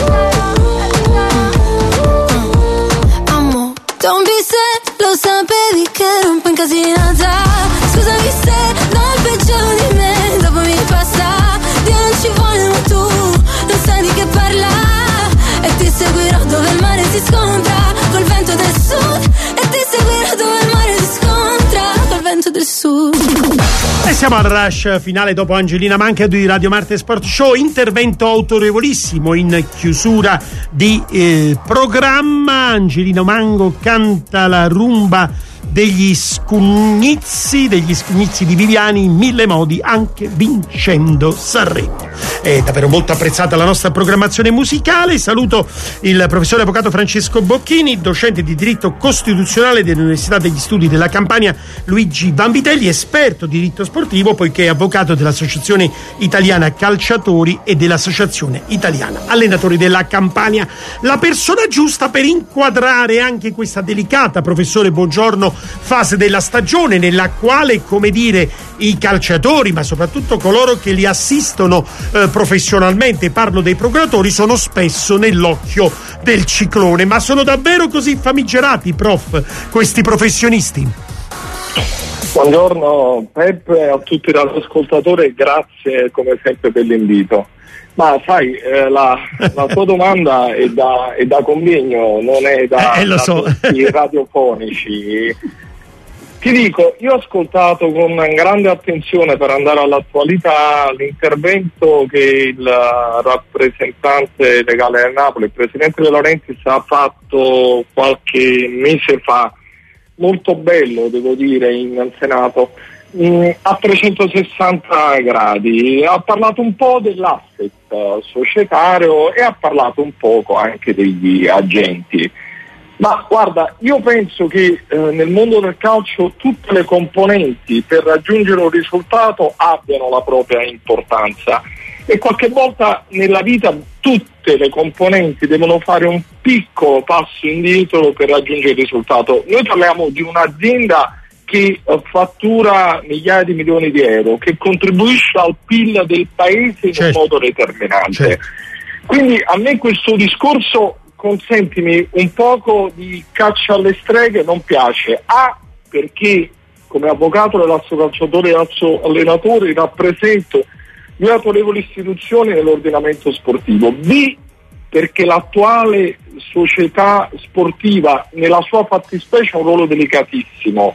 Amo, don't be sad, lo sapevi che ero un po' incasinata. Scusami se do il peggio di me, dopo mi passa. Dio non ci vuole ma tu non sai di che parla. E ti seguirò dove il mare si scontra col vento del sud. E ti seguirò dove il mare si scontra col vento del sud. E siamo al rush finale dopo Angelina Manca di Radio Marte Sport Show. Intervento autorevolissimo in chiusura di programma. Angelino Mango canta la rumba degli Scugnizi di Viviani in 1000 modi, anche vincendo Sanremo. È davvero molto apprezzata la nostra programmazione musicale. Saluto il professore avvocato Francesco Bocchini, docente di diritto costituzionale dell'Università degli Studi della Campania Luigi Vanvitelli, esperto di diritto sportivo poiché è avvocato dell'Associazione Italiana Calciatori e dell'Associazione Italiana Allenatori della Campania. La persona giusta per inquadrare anche questa delicata, professore, buongiorno, fase della stagione nella quale, come dire, i calciatori, ma soprattutto coloro che li assistono professionalmente, parlo dei procuratori, sono spesso nell'occhio del ciclone. Ma sono davvero così famigerati, prof, questi professionisti? Buongiorno Peppe, a tutti i radioascoltatori, grazie come sempre per l'invito. Ma sai, la tua domanda è da convegno, non è da tutti radiofonici. Ti dico, io ho ascoltato con grande attenzione, per andare all'attualità, l'intervento che il rappresentante legale del Napoli, il presidente De Laurentiis, ha fatto qualche mese fa. Molto bello, devo dire, in Senato, a 360 gradi. Ha parlato un po' dell'asset societario e ha parlato un poco anche degli agenti. Ma guarda, io penso che nel mondo del calcio tutte le componenti per raggiungere un risultato abbiano la propria importanza, e qualche volta nella vita tutte le componenti devono fare un piccolo passo indietro per raggiungere il risultato. Noi parliamo di un'azienda che fattura migliaia di milioni di euro, che contribuisce al PIL del paese in un modo determinante. Quindi a me questo discorso, consentimi, un poco di caccia alle streghe non piace. Perché come avvocato dell'Asso Calciatori e Asso Allenatori rappresento due autorevoli istituzioni nell'ordinamento sportivo. B, perché l'attuale società sportiva nella sua fattispecie ha un ruolo delicatissimo.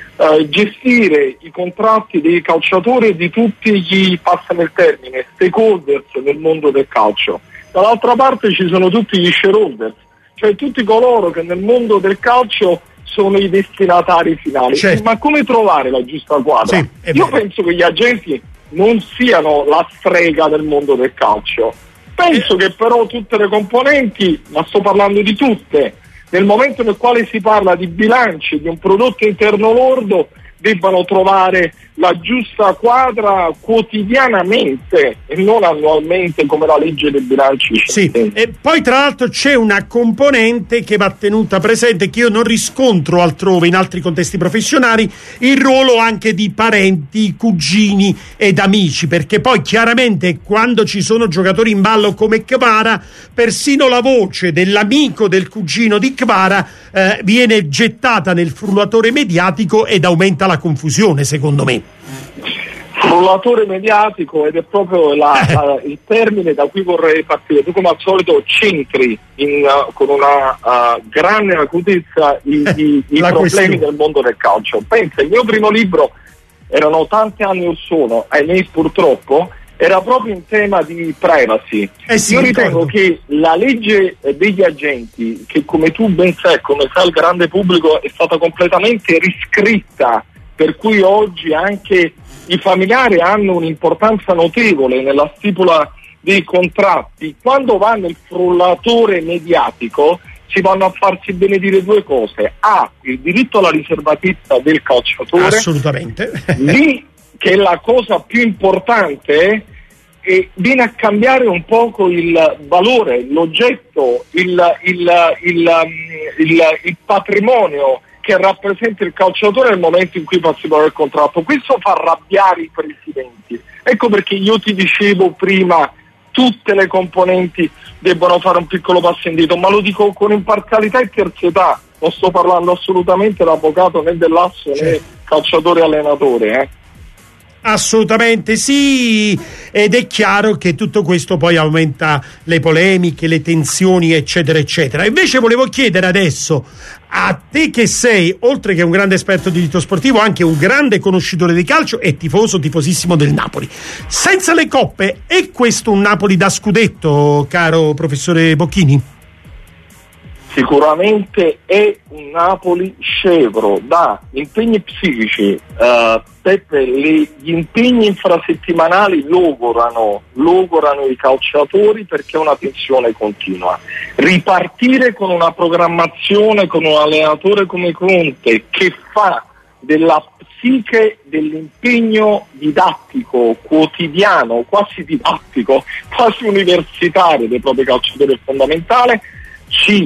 Gestire i contratti dei calciatori e di tutti gli, passano il termine, stakeholders nel mondo del calcio. Dall'altra parte ci sono tutti gli shareholders, cioè tutti coloro che nel mondo del calcio sono i destinatari finali. Ma come trovare la giusta quadra? Io penso che gli agenti non siano la strega del mondo del calcio. Penso che però tutte le componenti, ma sto parlando di tutte, nel momento nel quale si parla di bilanci, di un prodotto interno lordo, debbano trovare la giusta quadra quotidianamente e non annualmente come la legge dei bilanci. E poi tra l'altro c'è una componente che va tenuta presente, che io non riscontro altrove in altri contesti professionali, il ruolo anche di parenti, cugini ed amici, perché poi chiaramente quando ci sono giocatori in ballo come Kvara, persino la voce dell'amico del cugino di Kvara viene gettata nel frullatore mediatico ed aumenta la confusione, secondo me. Frullatore mediatico, ed è proprio il termine da cui vorrei partire. Tu come al solito centri con una grande acutezza i problemi del mondo del calcio. Pensa, il mio primo libro, erano tanti anni or sono, ahimè purtroppo, era proprio in tema di privacy. Io ritengo che la legge degli agenti, che come tu ben sai, come sa il grande pubblico, è stata completamente riscritta, per cui oggi anche i familiari hanno un'importanza notevole nella stipula dei contratti. Quando va nel frullatore mediatico si vanno a farsi benedire due cose: A, il diritto alla riservatezza del calciatore, assolutamente. B, che è la cosa più importante, e viene a cambiare un poco il valore, l'oggetto, il patrimonio che rappresenta il calciatore nel momento in cui partecipa al contratto. Questo fa arrabbiare i presidenti. Ecco perché io ti dicevo prima, tutte le componenti debbono fare un piccolo passo indietro, ma lo dico con imparzialità e terzietà, non sto parlando assolutamente da avvocato né dell'Asso né calciatore allenatore. Assolutamente sì, ed è chiaro che tutto questo poi aumenta le polemiche, le tensioni, eccetera eccetera. Invece volevo chiedere adesso a te, che sei, oltre che un grande esperto di diritto sportivo, anche un grande conoscitore di calcio e tifosissimo del Napoli. Senza le coppe, è questo un Napoli da scudetto, caro professore Bocchini? Sicuramente è un Napoli scevro da impegni psichici. Peppe, gli impegni infrasettimanali logorano i calciatori, perché è una tensione continua. Ripartire con una programmazione, con un allenatore come Conte, che fa della psiche dell'impegno didattico, quotidiano, quasi didattico, quasi universitario dei propri calciatori è fondamentale.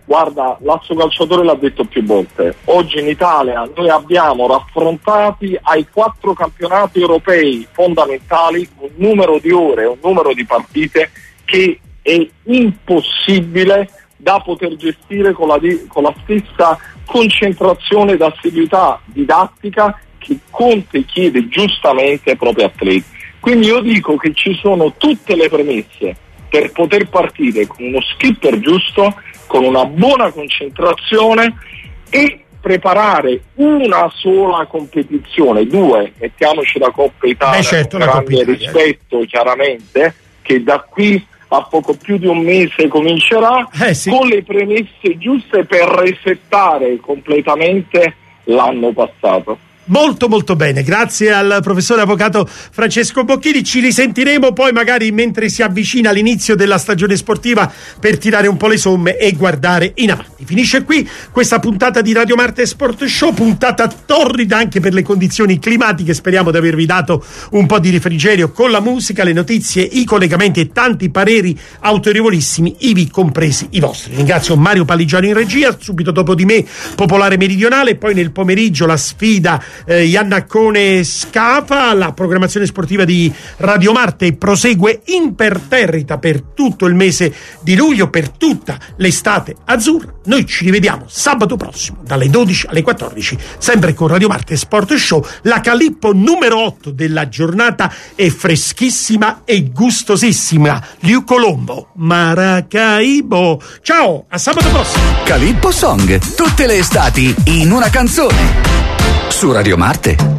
Guarda, l'Asso Calciatore l'ha detto più volte, oggi in Italia noi abbiamo raffrontati ai 4 campionati europei fondamentali un numero di ore, un numero di partite che è impossibile da poter gestire con la stessa concentrazione ed assiduità didattica che Conte chiede giustamente ai propri atleti. Quindi io dico che ci sono tutte le premesse per poter partire con uno skipper giusto, con una buona concentrazione e preparare una sola competizione, 2, mettiamoci la Coppa Italia, certo, con grande rispetto chiaramente, che da qui a poco più di un mese comincerà, con le premesse giuste per resettare completamente l'anno passato. Molto molto bene, grazie al professore avvocato Francesco Bocchini. Ci risentiremo poi magari mentre si avvicina l'inizio della stagione sportiva per tirare un po' le somme e guardare in avanti. Finisce qui questa puntata di Radio Marte Sport Show, puntata torrida anche per le condizioni climatiche. Speriamo di avervi dato un po' di refrigerio con la musica, le notizie, i collegamenti e tanti pareri autorevolissimi, ivi compresi i vostri. Ringrazio Mario Paligiano in regia, subito dopo di me Popolare Meridionale, poi nel pomeriggio la sfida Iannaccone Scafa. La programmazione sportiva di Radio Marte prosegue imperterrita per tutto il mese di luglio, per tutta l'estate azzurra. Noi ci rivediamo sabato prossimo dalle 12 alle 14, sempre con Radio Marte Sport Show. La Calippo numero 8 della giornata è freschissima e gustosissima. Liu Colombo, Maracaibo. Ciao, a sabato prossimo. Calippo Song, tutte le estati in una canzone. Su Radio Marte.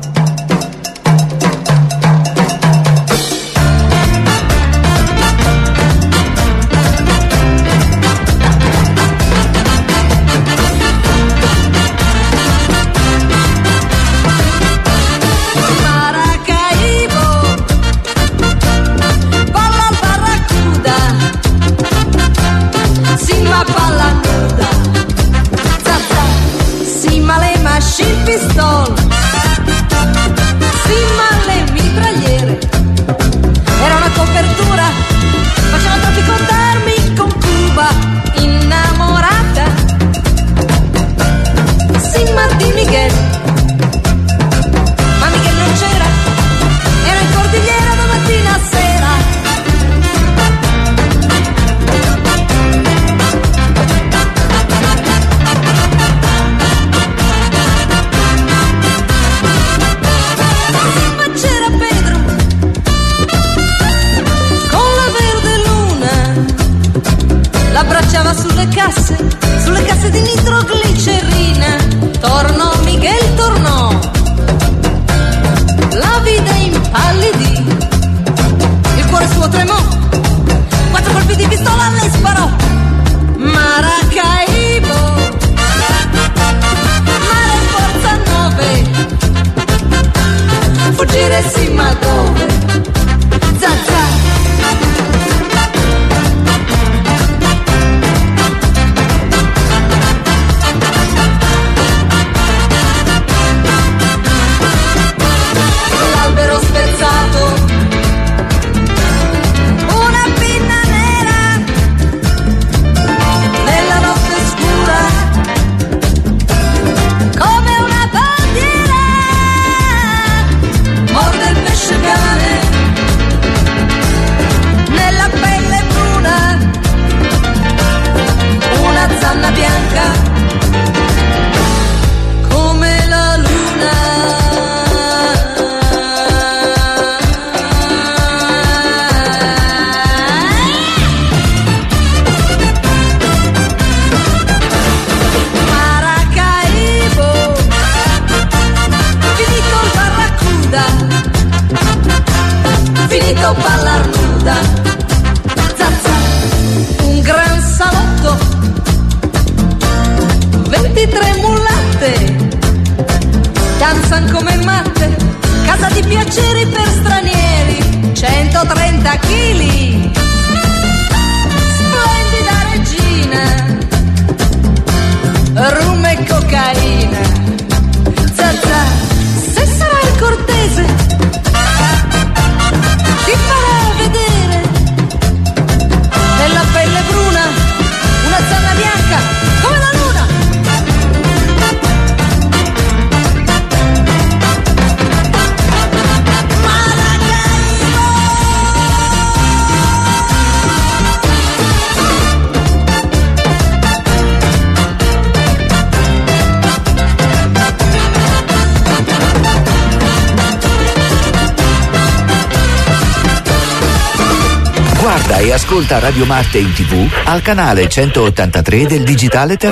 Pistol, sì, ma le mitragliere era una copertura, faceva traffico d'armi con Cuba, innamorata. Sì, ma di Miguel, ma Miguel non c'era, era in cordigliera da mattina a sera. L'abbracciava sulle casse di nitroglicerina. Tornò, Miguel tornò, la vide impallidì, il cuore suo tremò, 4 colpi di pistola le sparò. Maracaibo, mare forza 9, fuggire sì ma dove? Zazà. Una pinna nera nella notte scura, come una bandiera, morde il pesce cane nella pelle bruna, una zanna bianca come la luna. Finito ballar nuda, zazza, un gran salotto, 23 mulatte, danzan come matte, casa di piaceri per stranieri, 130 kg, splendida regina, rum e cocaina, zazza, se sarai cortese ti farà vedere nella pelle bruna una zanna bianca Guarda e ascolta Radio Marte in TV al canale 183 del digitale terrestre.